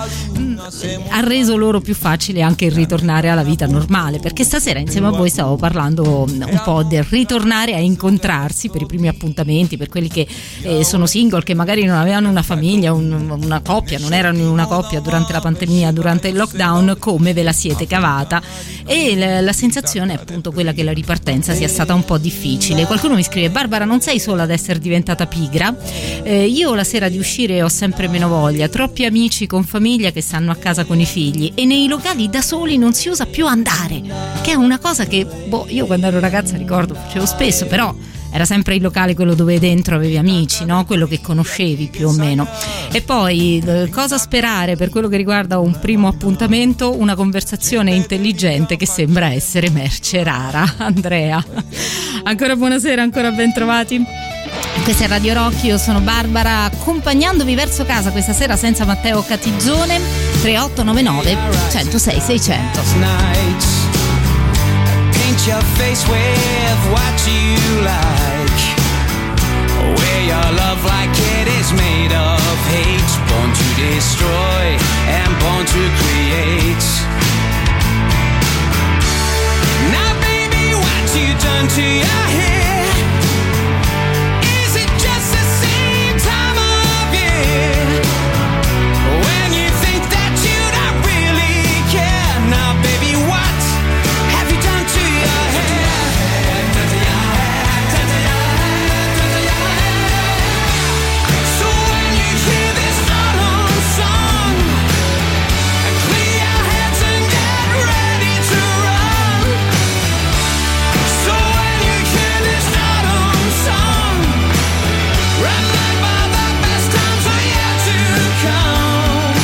ha reso loro più facile anche il ritornare alla vita normale, perché stasera insieme a voi stavo parlando un po' del ritornare a incontrarsi per i primi appuntamenti, per quelli che eh, sono single, che magari non avevano una famiglia, un, una coppia, non erano in una coppia durante la pandemia, durante il lockdown, come ve la siete cavata. E la, la sensazione è appunto quella che la ripartenza sia stata un po' difficile. Qualcuno mi scrive: Barbara, non sei sola ad essere diventata pigra, eh, io la sera di uscire ho sempre meno voglia, troppi amici con famiglia che stanno a casa con i figli e nei locali da soli non si usa più andare, che è una cosa che boh, io quando ero ragazza ricordo facevo spesso, però era sempre il locale quello dove dentro avevi amici, no? Quello che conoscevi più o meno. E poi cosa sperare per quello che riguarda un primo appuntamento? Una conversazione intelligente che sembra essere merce rara. Andrea, ancora buonasera, ancora ben trovati. Questa è Radio Rock, io sono Barbara, accompagnandovi verso casa questa sera senza Matteo Catizzone. Tre otto nove nove uno zero sei sei zero zero. Paint your face with what you like. Wear your love like it is made of hate. Born to destroy and born to create. Now baby, what you done to your hair? Is it just the same time of year? When you think that you don't really care. Now baby, what have you done to your hair? So when you hear this autumn song, clear your heads and get ready to run. So when you hear this autumn song, remember the best times are yet to come.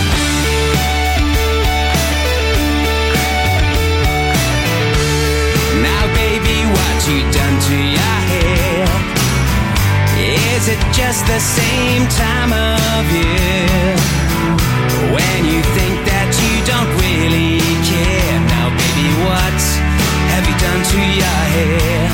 Now baby, what you done to your hair? Is it just the same time of year? When you think that you don't really care. Now baby, what have you done to your hair?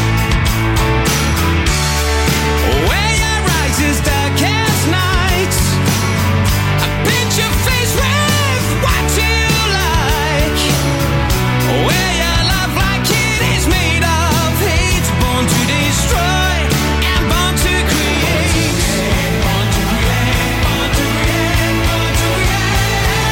Where your eyes is dark as night. Paint your face with what you like. Where your love like it is made of hate. Born to destroy and born to create. Born to create, born to create, born to create.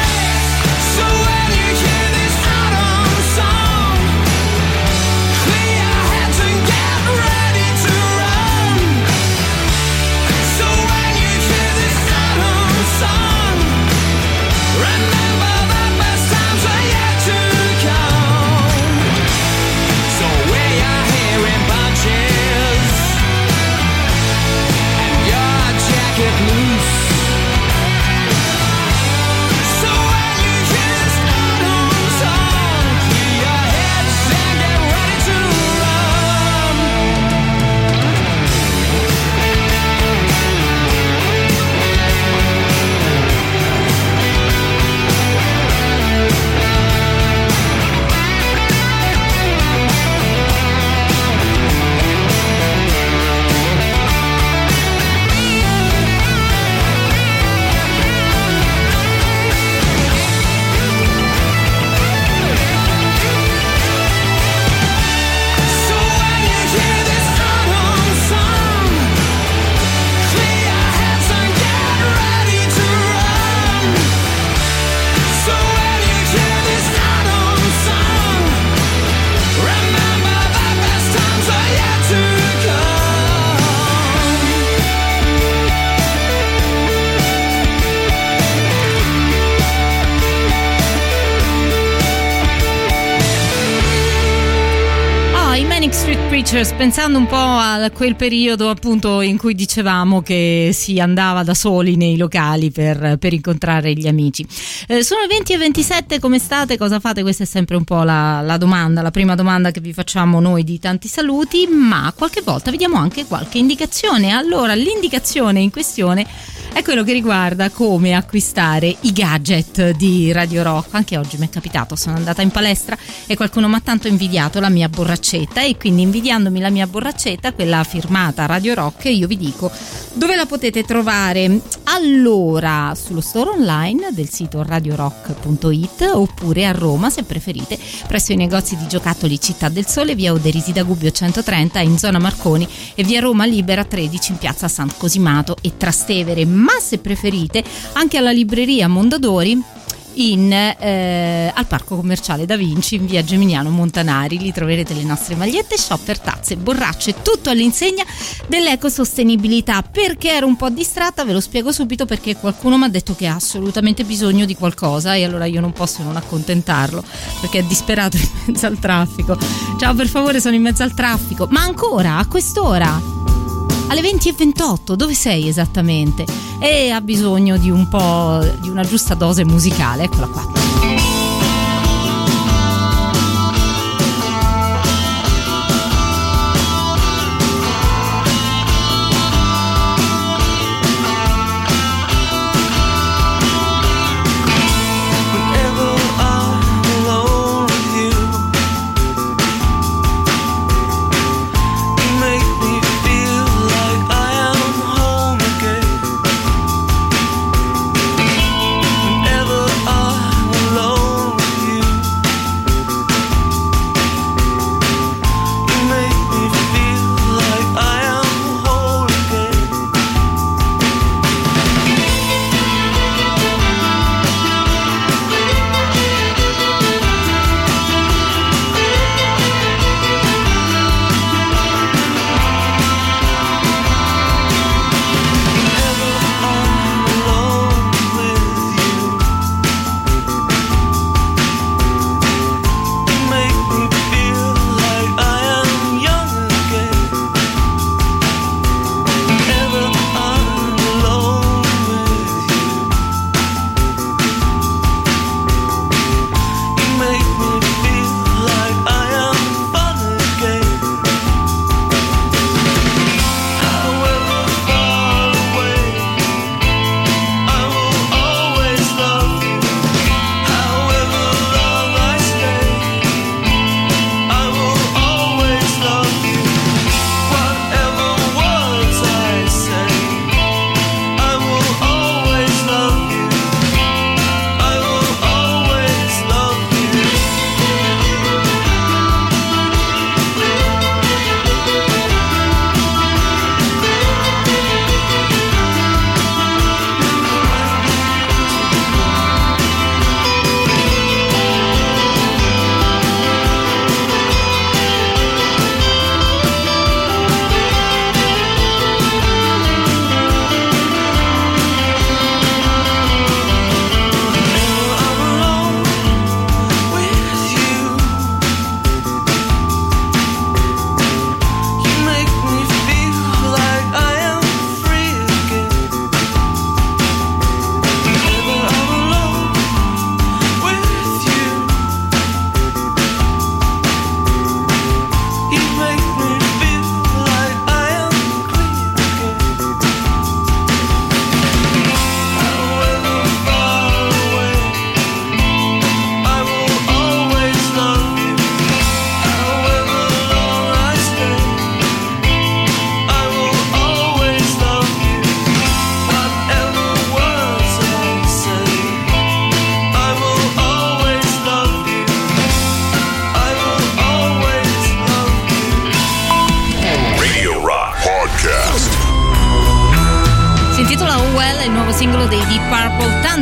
Creatures, pensando un po' a quel periodo appunto in cui dicevamo che si andava da soli nei locali per, per incontrare gli amici. Eh, sono le venti e ventisette, come state? Cosa fate? Questa è sempre un po' la, la domanda, la prima domanda che vi facciamo noi di Tanti Saluti, ma qualche volta vi diamo anche qualche indicazione. Allora, l'indicazione in questione è quello che riguarda come acquistare i gadget di Radio Rock. Anche oggi mi è capitato, sono andata in palestra e qualcuno mi ha tanto invidiato la mia borraccetta, e quindi invidiandomi la mia borraccetta, quella firmata Radio Rock, io vi dico dove la potete trovare. Allora, sullo store online del sito radio rock punto it, oppure a Roma, se preferite, presso i negozi di giocattoli Città del Sole, via Oderisi da Gubbio centotrenta in zona Marconi, e via Roma Libera tredici in piazza San Cosimato e Trastevere. Ma se preferite anche alla libreria Mondadori in, eh, al Parco Commerciale Da Vinci in via Geminiano Montanari. Lì troverete le nostre magliette, shopper, tazze, borracce, tutto all'insegna dell'ecosostenibilità. Perché ero un po' distratta, ve lo spiego subito, perché qualcuno mi ha detto che ha assolutamente bisogno di qualcosa e allora io non posso non accontentarlo, perché è disperato in mezzo al traffico. Ciao, per favore, sono in mezzo al traffico. Ma ancora a quest'ora, alle venti e ventotto, dove sei esattamente? E ha bisogno di un po' di una giusta dose musicale, eccola qua.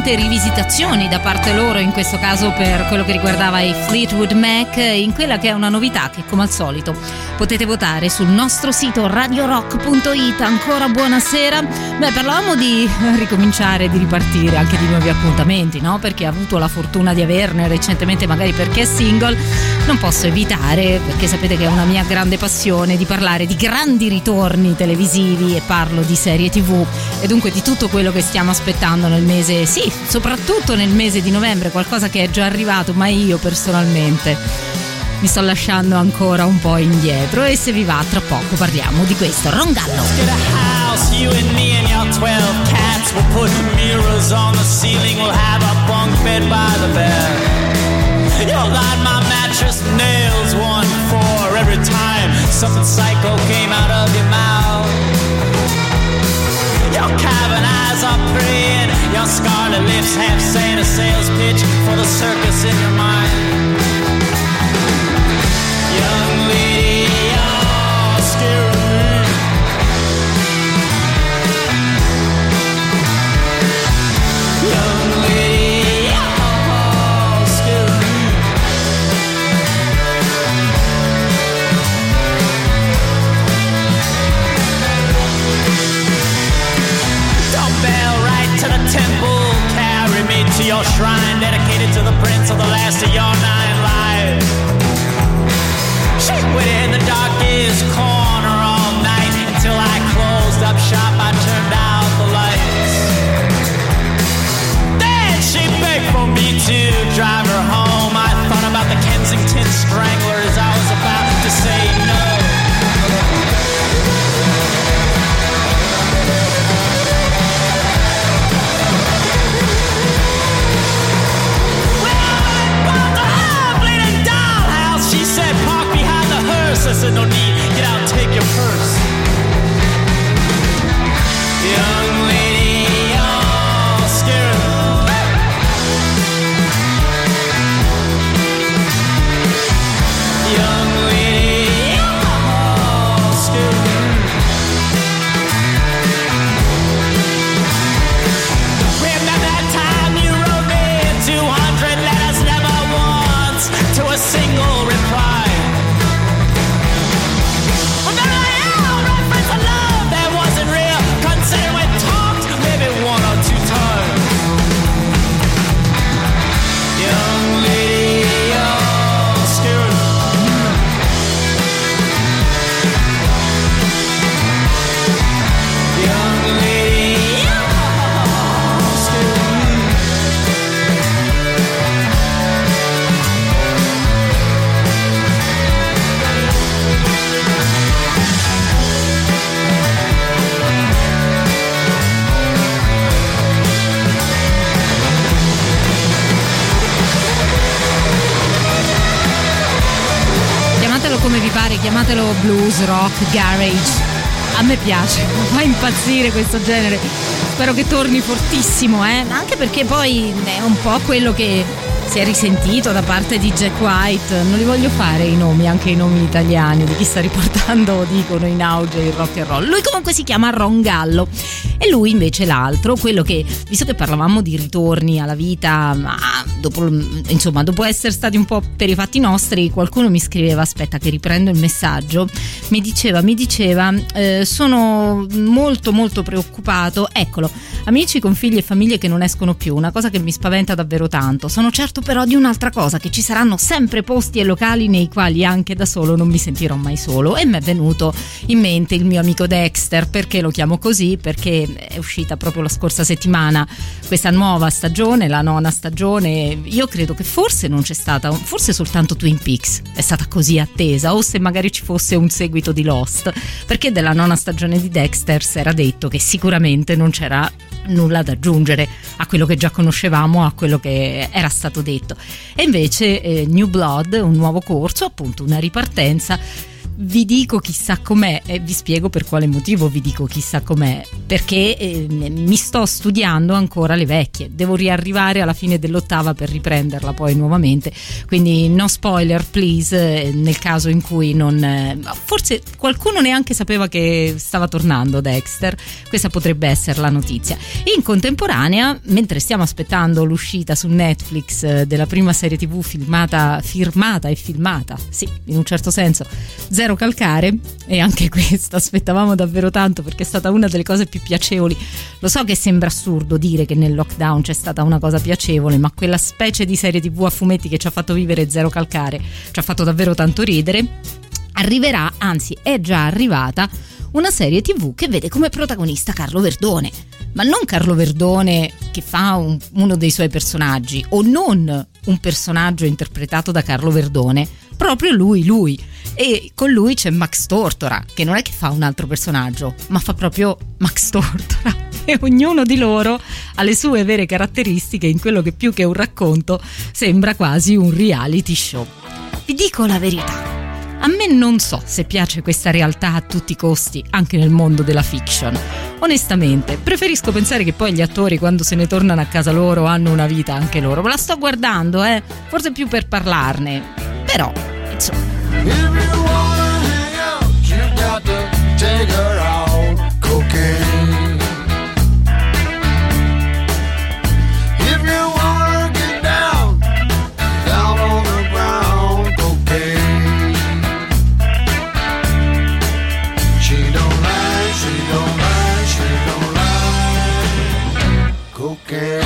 tante rivisitazioni da parte loro, in questo caso per quello che riguardava i Fleetwood Mac, in quella che è una novità che come al solito potete votare sul nostro sito radio rock punto it. Ancora buonasera. Beh, parlavamo di ricominciare, di ripartire, anche di nuovi appuntamenti, no? Perché ha avuto la fortuna di averne recentemente, magari perché è single. Non posso evitare, perché sapete che è una mia grande passione, di parlare di grandi ritorni televisivi, e parlo di serie tv e dunque di tutto quello che stiamo aspettando nel mese, sì, soprattutto nel mese di novembre, qualcosa che è già arrivato, ma io personalmente mi sto lasciando ancora un po' indietro, e se vi va tra poco parliamo di questo. Rongallo. You and me and your twelve cats will put mirrors on the ceiling. We'll have a bunk bed by the bed. You'll line my mattress nails one for every time something psycho came out of your mouth. Your cavern eyes are praying, your scarlet lips half saying a sales pitch for the circus in your mind. Young lady, you're scaring me. Young lady, you're scaring me. Don't bell right to the temple, carry me to your shrine dedicated to the prince of the last of your nine lives. She waited in the darkest corner all night until I closed up shop. I turned out the lights. Then she begged for me to drive her home. I thought about the Kensington Stranglers. I was about to say no. She said, park behind the hearse. I said, no need, get out, take your purse. Young lady, you're scared. Young lady, you're scared. Remember that time you wrote me two hundred letters, never once to a single reply. Come vi pare, chiamatelo blues, rock, garage, a me piace, mi fa impazzire questo genere, spero che torni fortissimo, eh? Anche perché poi è un po' quello che si è risentito da parte di Jack White. Non li voglio fare i nomi, anche i nomi italiani di chi sta riportando, dicono, in auge il rock and roll. Lui comunque si chiama Rongallo, e lui invece l'altro, quello che, visto che parlavamo di ritorni alla vita, ma dopo, insomma, dopo essere stati un po' per i fatti nostri, qualcuno mi scriveva, aspetta che riprendo il messaggio, mi diceva, mi diceva eh, sono molto molto preoccupato, eccolo, amici con figli e famiglie che non escono più, una cosa che mi spaventa davvero tanto. Sono certo però di un'altra cosa, che ci saranno sempre posti e locali nei quali anche da solo non mi sentirò mai solo. E mi è venuto in mente il mio amico Dexter. Perché lo chiamo così? Perché è uscita proprio la scorsa settimana questa nuova stagione, la nona stagione. Io credo che forse non c'è stata, forse soltanto Twin Peaks è stata così attesa, o se magari ci fosse un seguito di Lost, perché della nona stagione di Dexter si era detto che sicuramente non c'era nulla da aggiungere a quello che già conoscevamo, a quello che era stato detto. E invece eh, New Blood, un nuovo corso, appunto una ripartenza vi dico chissà com'è e vi spiego per quale motivo vi dico chissà com'è, perché eh, mi sto studiando ancora le vecchie, devo riarrivare alla fine dell'ottava per riprenderla poi nuovamente, quindi no spoiler please, eh, nel caso in cui non eh, forse qualcuno neanche sapeva che stava tornando Dexter, questa potrebbe essere la notizia. In contemporanea, mentre stiamo aspettando l'uscita su Netflix eh, della prima serie tv filmata, firmata e filmata, sì, in un certo senso Zero Calcare, e anche questa aspettavamo davvero tanto perché è stata una delle cose più piacevoli. Lo so che sembra assurdo dire che nel lockdown c'è stata una cosa piacevole, ma quella specie di serie tv a fumetti che ci ha fatto vivere Zero Calcare ci ha fatto davvero tanto ridere. Arriverà, anzi è già arrivata, una serie tv che vede come protagonista Carlo Verdone, ma non Carlo Verdone che fa un, uno dei suoi personaggi, o non un personaggio interpretato da Carlo Verdone, proprio lui, lui. E con lui c'è Max Tortora, che non è che fa un altro personaggio, ma fa proprio Max Tortora. E ognuno di loro ha le sue vere caratteristiche in quello che più che un racconto sembra quasi un reality show. Vi dico la verità, a me non so se piace questa realtà a tutti i costi, anche nel mondo della fiction. Onestamente, preferisco pensare che poi gli attori, quando se ne tornano a casa loro, hanno una vita anche loro. Me la sto guardando, eh, forse più per parlarne, però, insomma. If you wanna hang out, you got to take her out. Cocaine. If you wanna get down, down on the ground. Cocaine. She don't lie, she don't lie, she don't lie. Cocaine.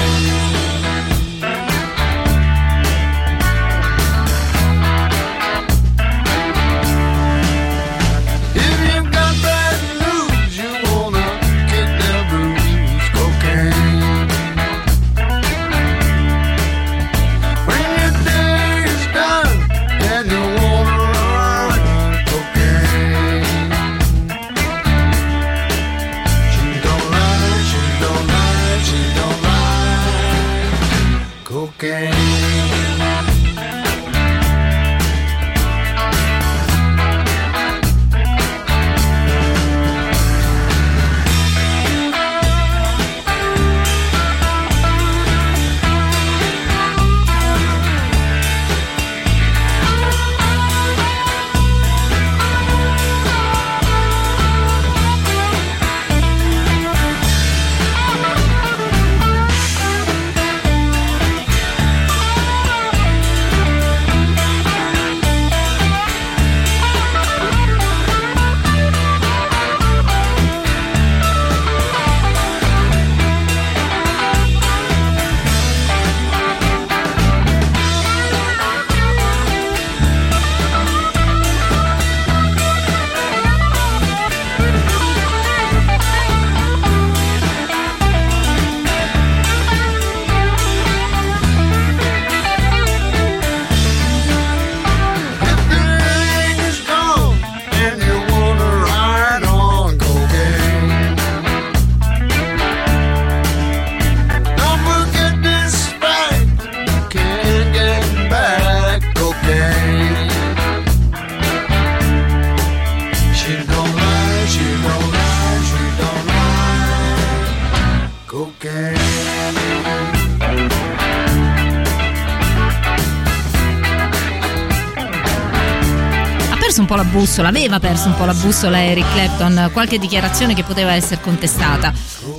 Un po' la bussola, aveva perso un po' la bussola Eric Clapton, qualche dichiarazione che poteva essere contestata.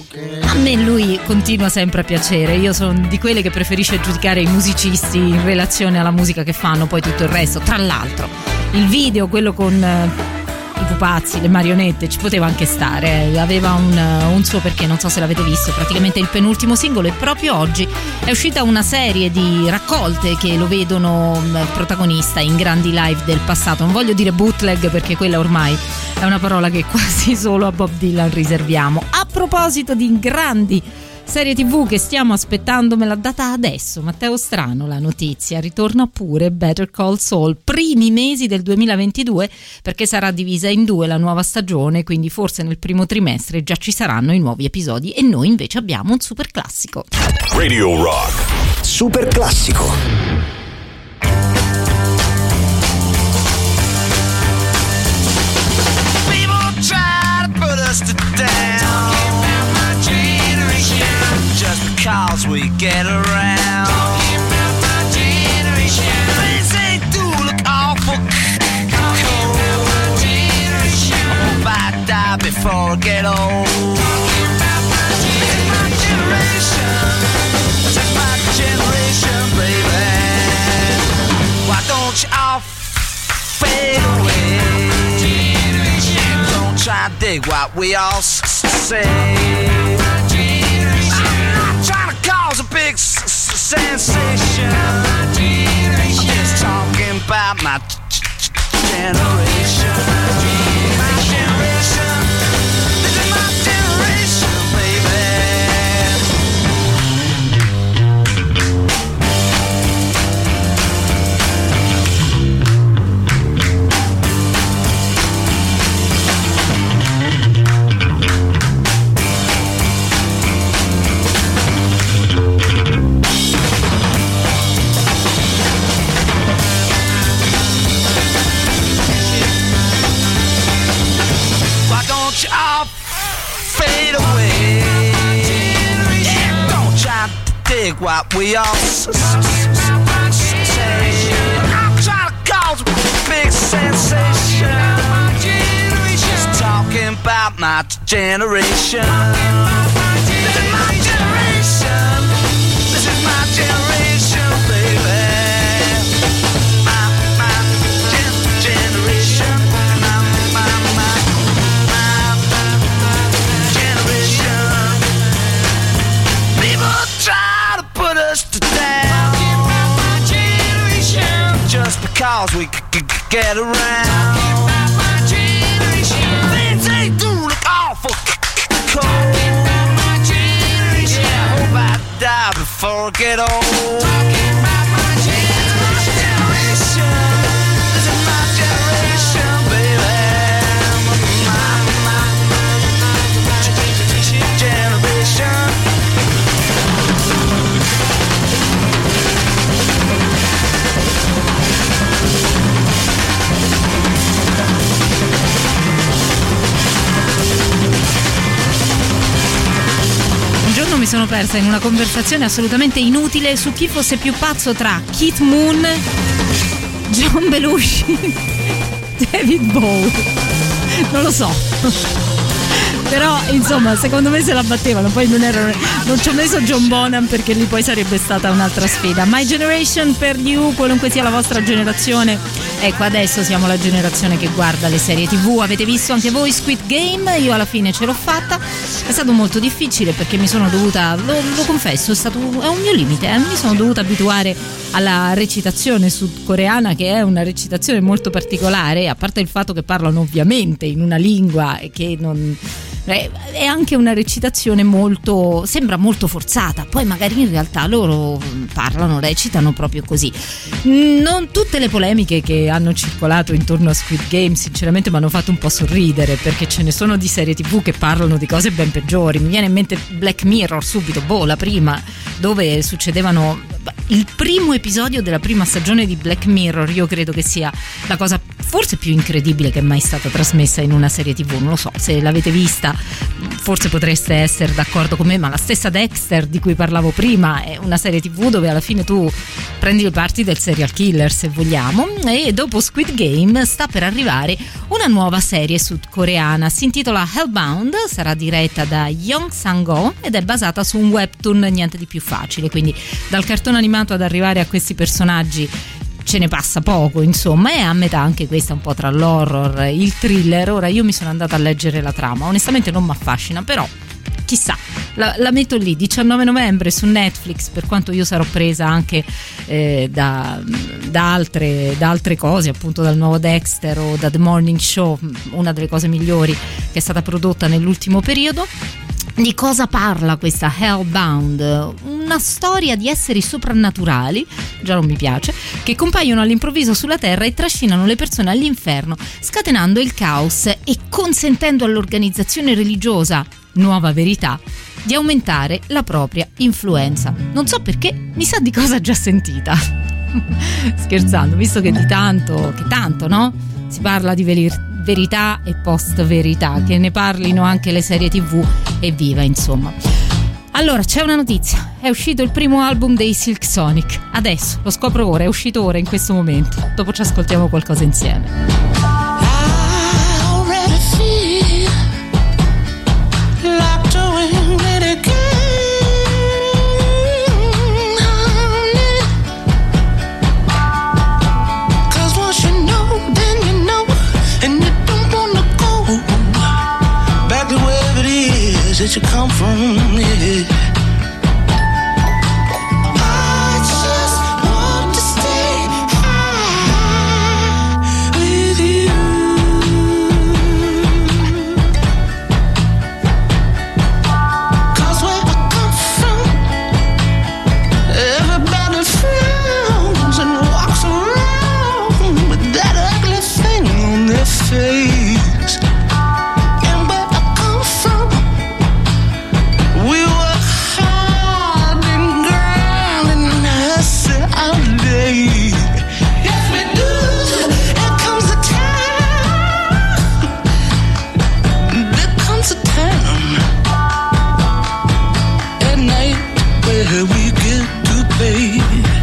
A me lui continua sempre a piacere, io sono di quelle che preferisce giudicare i musicisti in relazione alla musica che fanno, poi tutto il resto. Tra l'altro il video, quello con i pupazzi, le marionette, ci poteva anche stare, aveva un, un suo perché, non so se l'avete visto, praticamente il penultimo singolo, e proprio oggi è uscita una serie di raccolte che lo vedono protagonista in grandi live del passato. Non voglio dire bootleg perché quella ormai è una parola che quasi solo a Bob Dylan riserviamo. A proposito di grandi serie tv che stiamo aspettando, me l'ha data adesso Matteo Strano la notizia, ritorna pure Better Call Saul, primi mesi del duemilaventidue, perché sarà divisa in due la nuova stagione, quindi forse nel primo trimestre già ci saranno i nuovi episodi, e noi invece abbiamo un super classico. Radio Rock Super classico. die before I get old. Talking about my generation. This is my generation, baby. Why don't you all fade away? Don't try to dig what we all say. I'm not trying to cause a big s- s- sensation. I'm just talking about my g- g- generation. My generation. This is my generation, baby. You all fade away. Yeah, don't try to dig what we all s- s- s- say. I'm trying to cause a big sensation. Just talking about my generation. This is my generation. This is my generation, baby. My, my gen- generation. My, my, my. Try to put us to down. My generation. Just because we c- c- get around. My generation. Things ain't do look awful cold. My generation. Yeah, I hope I die before I get old. Talking about my generation. This is my generation, baby. My, my, my generation. Un giorno mi sono persa in una conversazione assolutamente inutile su chi fosse più pazzo tra Keith Moon, John Belushi, David Bowie. Non lo so. Però insomma secondo me se la battevano. Poi non erano, non ci ho messo John Bonham perché lì poi sarebbe stata un'altra sfida. My generation per you, qualunque sia la vostra generazione. Ecco, adesso siamo la generazione che guarda le serie tv. Avete visto anche voi Squid Game? Io alla fine ce l'ho fatta. È stato molto difficile perché mi sono dovuta, lo, lo confesso, è stato è un mio limite, eh? Mi sono dovuta abituare alla recitazione sudcoreana, che è una recitazione molto particolare, a parte il fatto che parlano ovviamente in una lingua che non è anche una recitazione molto, sembra molto forzata, poi magari in realtà loro parlano, recitano proprio così. Non tutte le polemiche che hanno circolato intorno a Squid Game sinceramente mi hanno fatto un po' sorridere, perché ce ne sono di serie tv che parlano di cose ben peggiori. Mi viene in mente Black Mirror subito, boh, la prima, dove succedevano il primo episodio della prima stagione di Black Mirror. Io credo che sia la cosa forse più incredibile che è mai stata trasmessa in una serie tv. Non lo so, se l'avete vista forse potreste essere d'accordo con me, ma la stessa Dexter di cui parlavo prima è una serie tv dove alla fine tu prendi le parti del serial killer, se vogliamo. E dopo Squid Game sta per arrivare una nuova serie sudcoreana, si intitola Hellbound, sarà diretta da Young Sang-go ed è basata su un webtoon niente di più facile, quindi dal cartone animato ad arrivare a questi personaggi ce ne passa poco, insomma, è a metà anche questa un po' tra l'horror e il thriller. Ora io mi sono andata a leggere la trama, onestamente non mi affascina, però chissà, la, la metto lì, diciannove novembre su Netflix, per quanto io sarò presa anche eh, da, da, altre, da altre cose, appunto dal nuovo Dexter o da The Morning Show, una delle cose migliori che è stata prodotta nell'ultimo periodo. Di cosa parla questa Hellbound? Una storia di esseri soprannaturali, già non mi piace, che compaiono all'improvviso sulla Terra e trascinano le persone all'inferno, scatenando il caos e consentendo all'organizzazione religiosa Nuova Verità di aumentare la propria influenza. Non so perché, mi sa di cosa già sentita. Scherzando, visto che di tanto, che tanto, no? Si parla di velir- verità e post verità, che ne parlino anche le serie tv, evviva, insomma. Allora, c'è una notizia, è uscito il primo album dei Silk Sonic, adesso lo scopro ora, è uscito ora in questo momento, dopo ci ascoltiamo qualcosa insieme. I already feel you come from, yeah. Face. And where I come from, we work hard and grind and hustle all day. Yes, we do. There comes a time, there comes a time at night where we get to pay.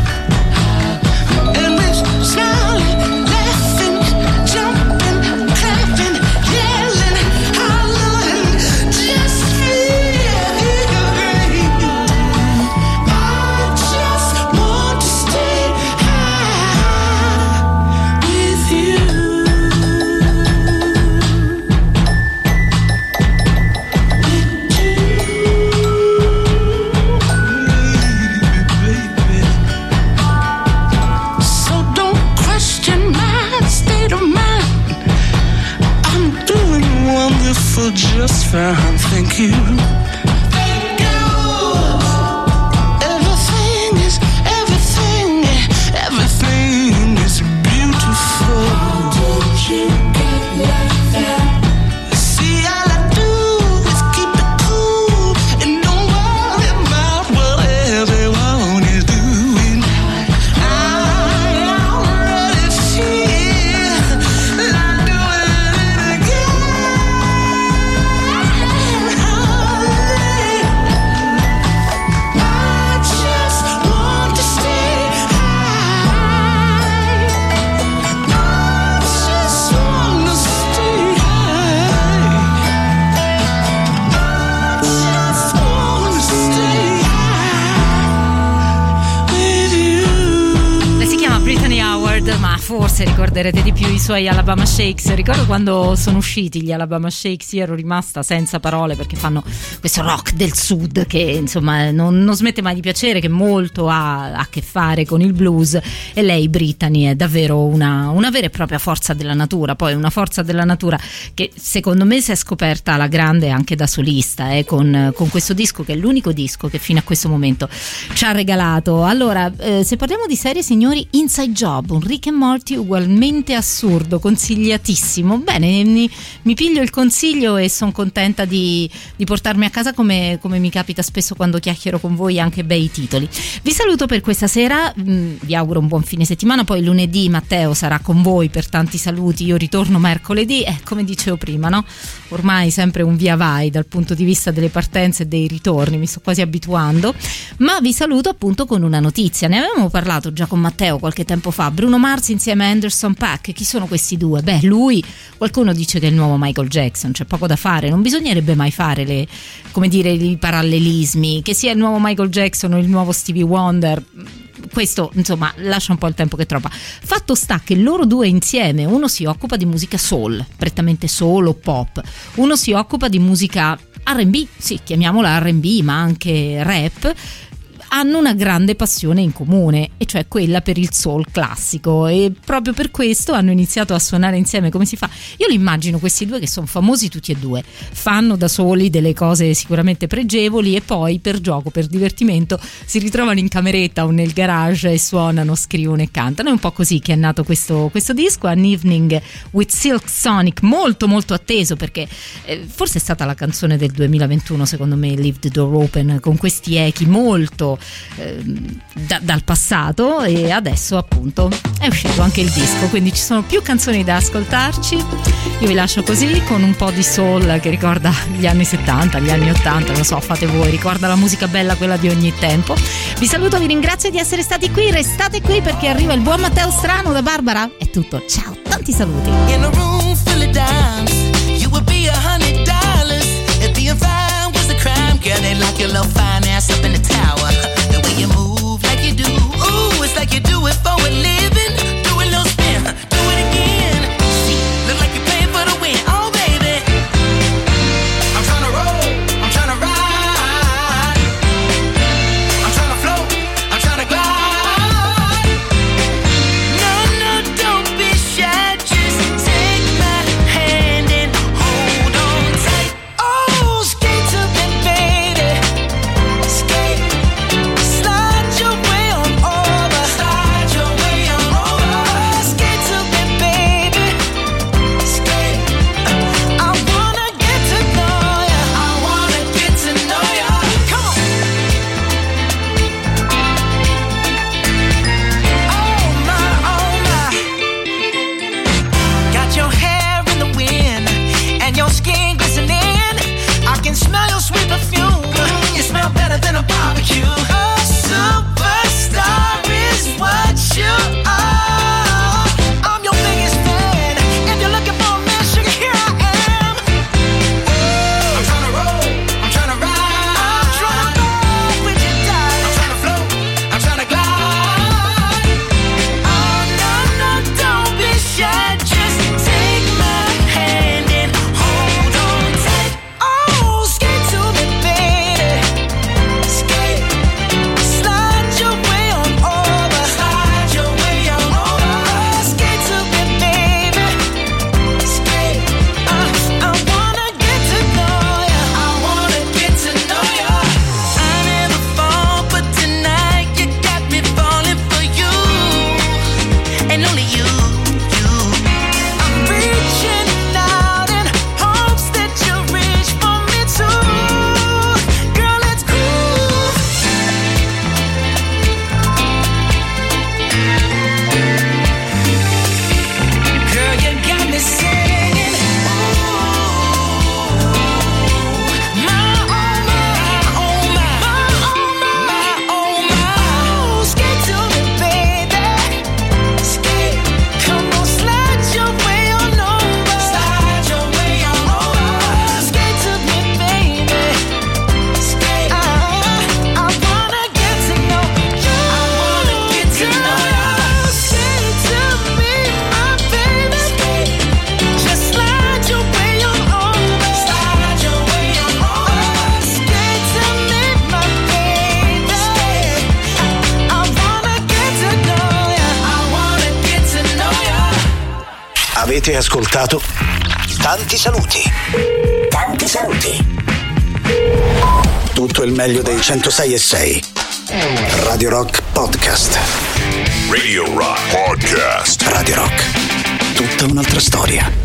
And we're smiling, laughing, jumping, clapping, yelling, hollering, just feel great. I just want to stay high with you. So don't question my state of mind. I'm doing wonderful, just fine, thank you. Thank you. Everything is, everything, everything is beautiful. How did you get like that? See, all I do is keep it cool and don't worry about what everyone is doing. I already feel like doing it again. I just want to stay high. I just want to stay high. I just want to stay high with you. Lei si chiama Brittany Howard, ma forse ricorderete di più i suoi Alabama Shakes. Ricordo quando sono usciti gli Alabama Shakes, io ero rimasta senza parole perché fanno questo rock del sud che insomma non, non smette mai di piacere, che molto ha a che fare con il blues, e lei, Brittany, è davvero una, una vera e propria forza della natura. Poi una forza della natura che secondo me si è scoperta alla grande anche da solista, eh, con, con questo disco che è l'unico disco che fino a questo momento ci ha regalato. Allora, eh, se parliamo di serie, signori, Inside Job, un Rick and Morty ugualmente assurdo, consigliatissimo. Bene, mi, mi piglio il consiglio e sono contenta di, di portarmi a casa, come, come mi capita spesso quando chiacchiero con voi, anche bei titoli. Vi saluto per questa sera, mh, vi auguro un buon fine settimana. Poi lunedì Matteo sarà con voi per tanti saluti, io ritorno mercoledì e, come dicevo prima, no? Ormai sempre un via vai dal punto di vista delle partenze e dei ritorni, mi sto quasi abituando, ma vi saluto appunto con una notizia. Ne avevamo parlato già con Matteo qualche tempo fa. Bruno Mars insieme a Anderson .Paak. Chi sono questi due? Beh, lui, qualcuno dice che è il nuovo Michael Jackson, c'è poco da fare, non bisognerebbe mai fare le, come dire, i parallelismi, che sia il nuovo Michael Jackson o il nuovo Stevie Wonder. Questo insomma lascia un po' il tempo che trova. Fatto sta che loro due insieme, uno si occupa di musica soul, prettamente soul o pop, uno si occupa di musica R and B, sì, chiamiamola R and B, ma anche rap. Hanno una grande passione in comune, e cioè quella per il soul classico, e proprio per questo hanno iniziato a suonare insieme. Come si fa? Io li immagino questi due che sono famosi tutti e due, fanno da soli delle cose sicuramente pregevoli e poi per gioco, per divertimento si ritrovano in cameretta o nel garage e suonano, scrivono e cantano. È un po' così che è nato questo, questo disco, An Evening with Silk Sonic, molto molto atteso perché eh, forse è stata la canzone del duemilaventuno, secondo me, Leave the Door Open, con questi echi molto eh, da, dal passato, e adesso appunto è uscito anche il disco, quindi ci sono più canzoni da ascoltarci. Io vi lascio così con un po' di soul che ricorda gli anni settanta, gli anni ottanta, non lo so, fate voi, ricorda la musica bella, quella di ogni tempo. Vi saluto, vi ringrazio di essere stati qui, restate qui perché arriva il buon Matteo Strano da Barbara. È tutto, ciao, tanti saluti. In a room full of dimes, you would be a hundred dollars. If being fine was a crime, girl, they lock your little fine ass up in the tower. The way you move like you do, ooh, it's like you do it for a living. Do a little spin, do it again. See, look like you're paying for the win, oh baby. I'm tryna roll, I'm tryna ride. you. A superstar is what you are. I'm your biggest fan. If you're looking for a man, sugar, here I am. I'm tryna roll, I'm tryna ride, I'm tryna roll with you, darling. I'm tryna float, I'm tryna glide. Oh no, no, don't be shy. Just take my hand and hold on tight. Oh, skate to me, baby. Skate, slide your way on over. Slide your way on over. Skate to me, baby. Skate. Uh, I wanna get to know ya. I wanna get to know ya. I never fall, but tonight you got me falling for you, and only you, you. I'm reaching out in hopes that you reach for me too. Girl, it's cool. Girl, you got me singing. Ooh, my oh my, oh my, my oh my. Skate to me, baby. Skate, come on, slide your way on over. Slide your way on over. Skate to me, baby. Skate, I, I wanna get to know you. I wanna get to know you. Skate to me, my baby. Skate, just slide your way on over. Slide your way on over. Skate to me, my baby. Skate, I wanna get to know ya. I wanna get to know ya. Avete ascoltato Tanti saluti. Tanti saluti. Tutto il meglio dei centosei e sei. Radio Rock Podcast. Radio Rock Podcast. Radio Rock. Tutta un'altra storia.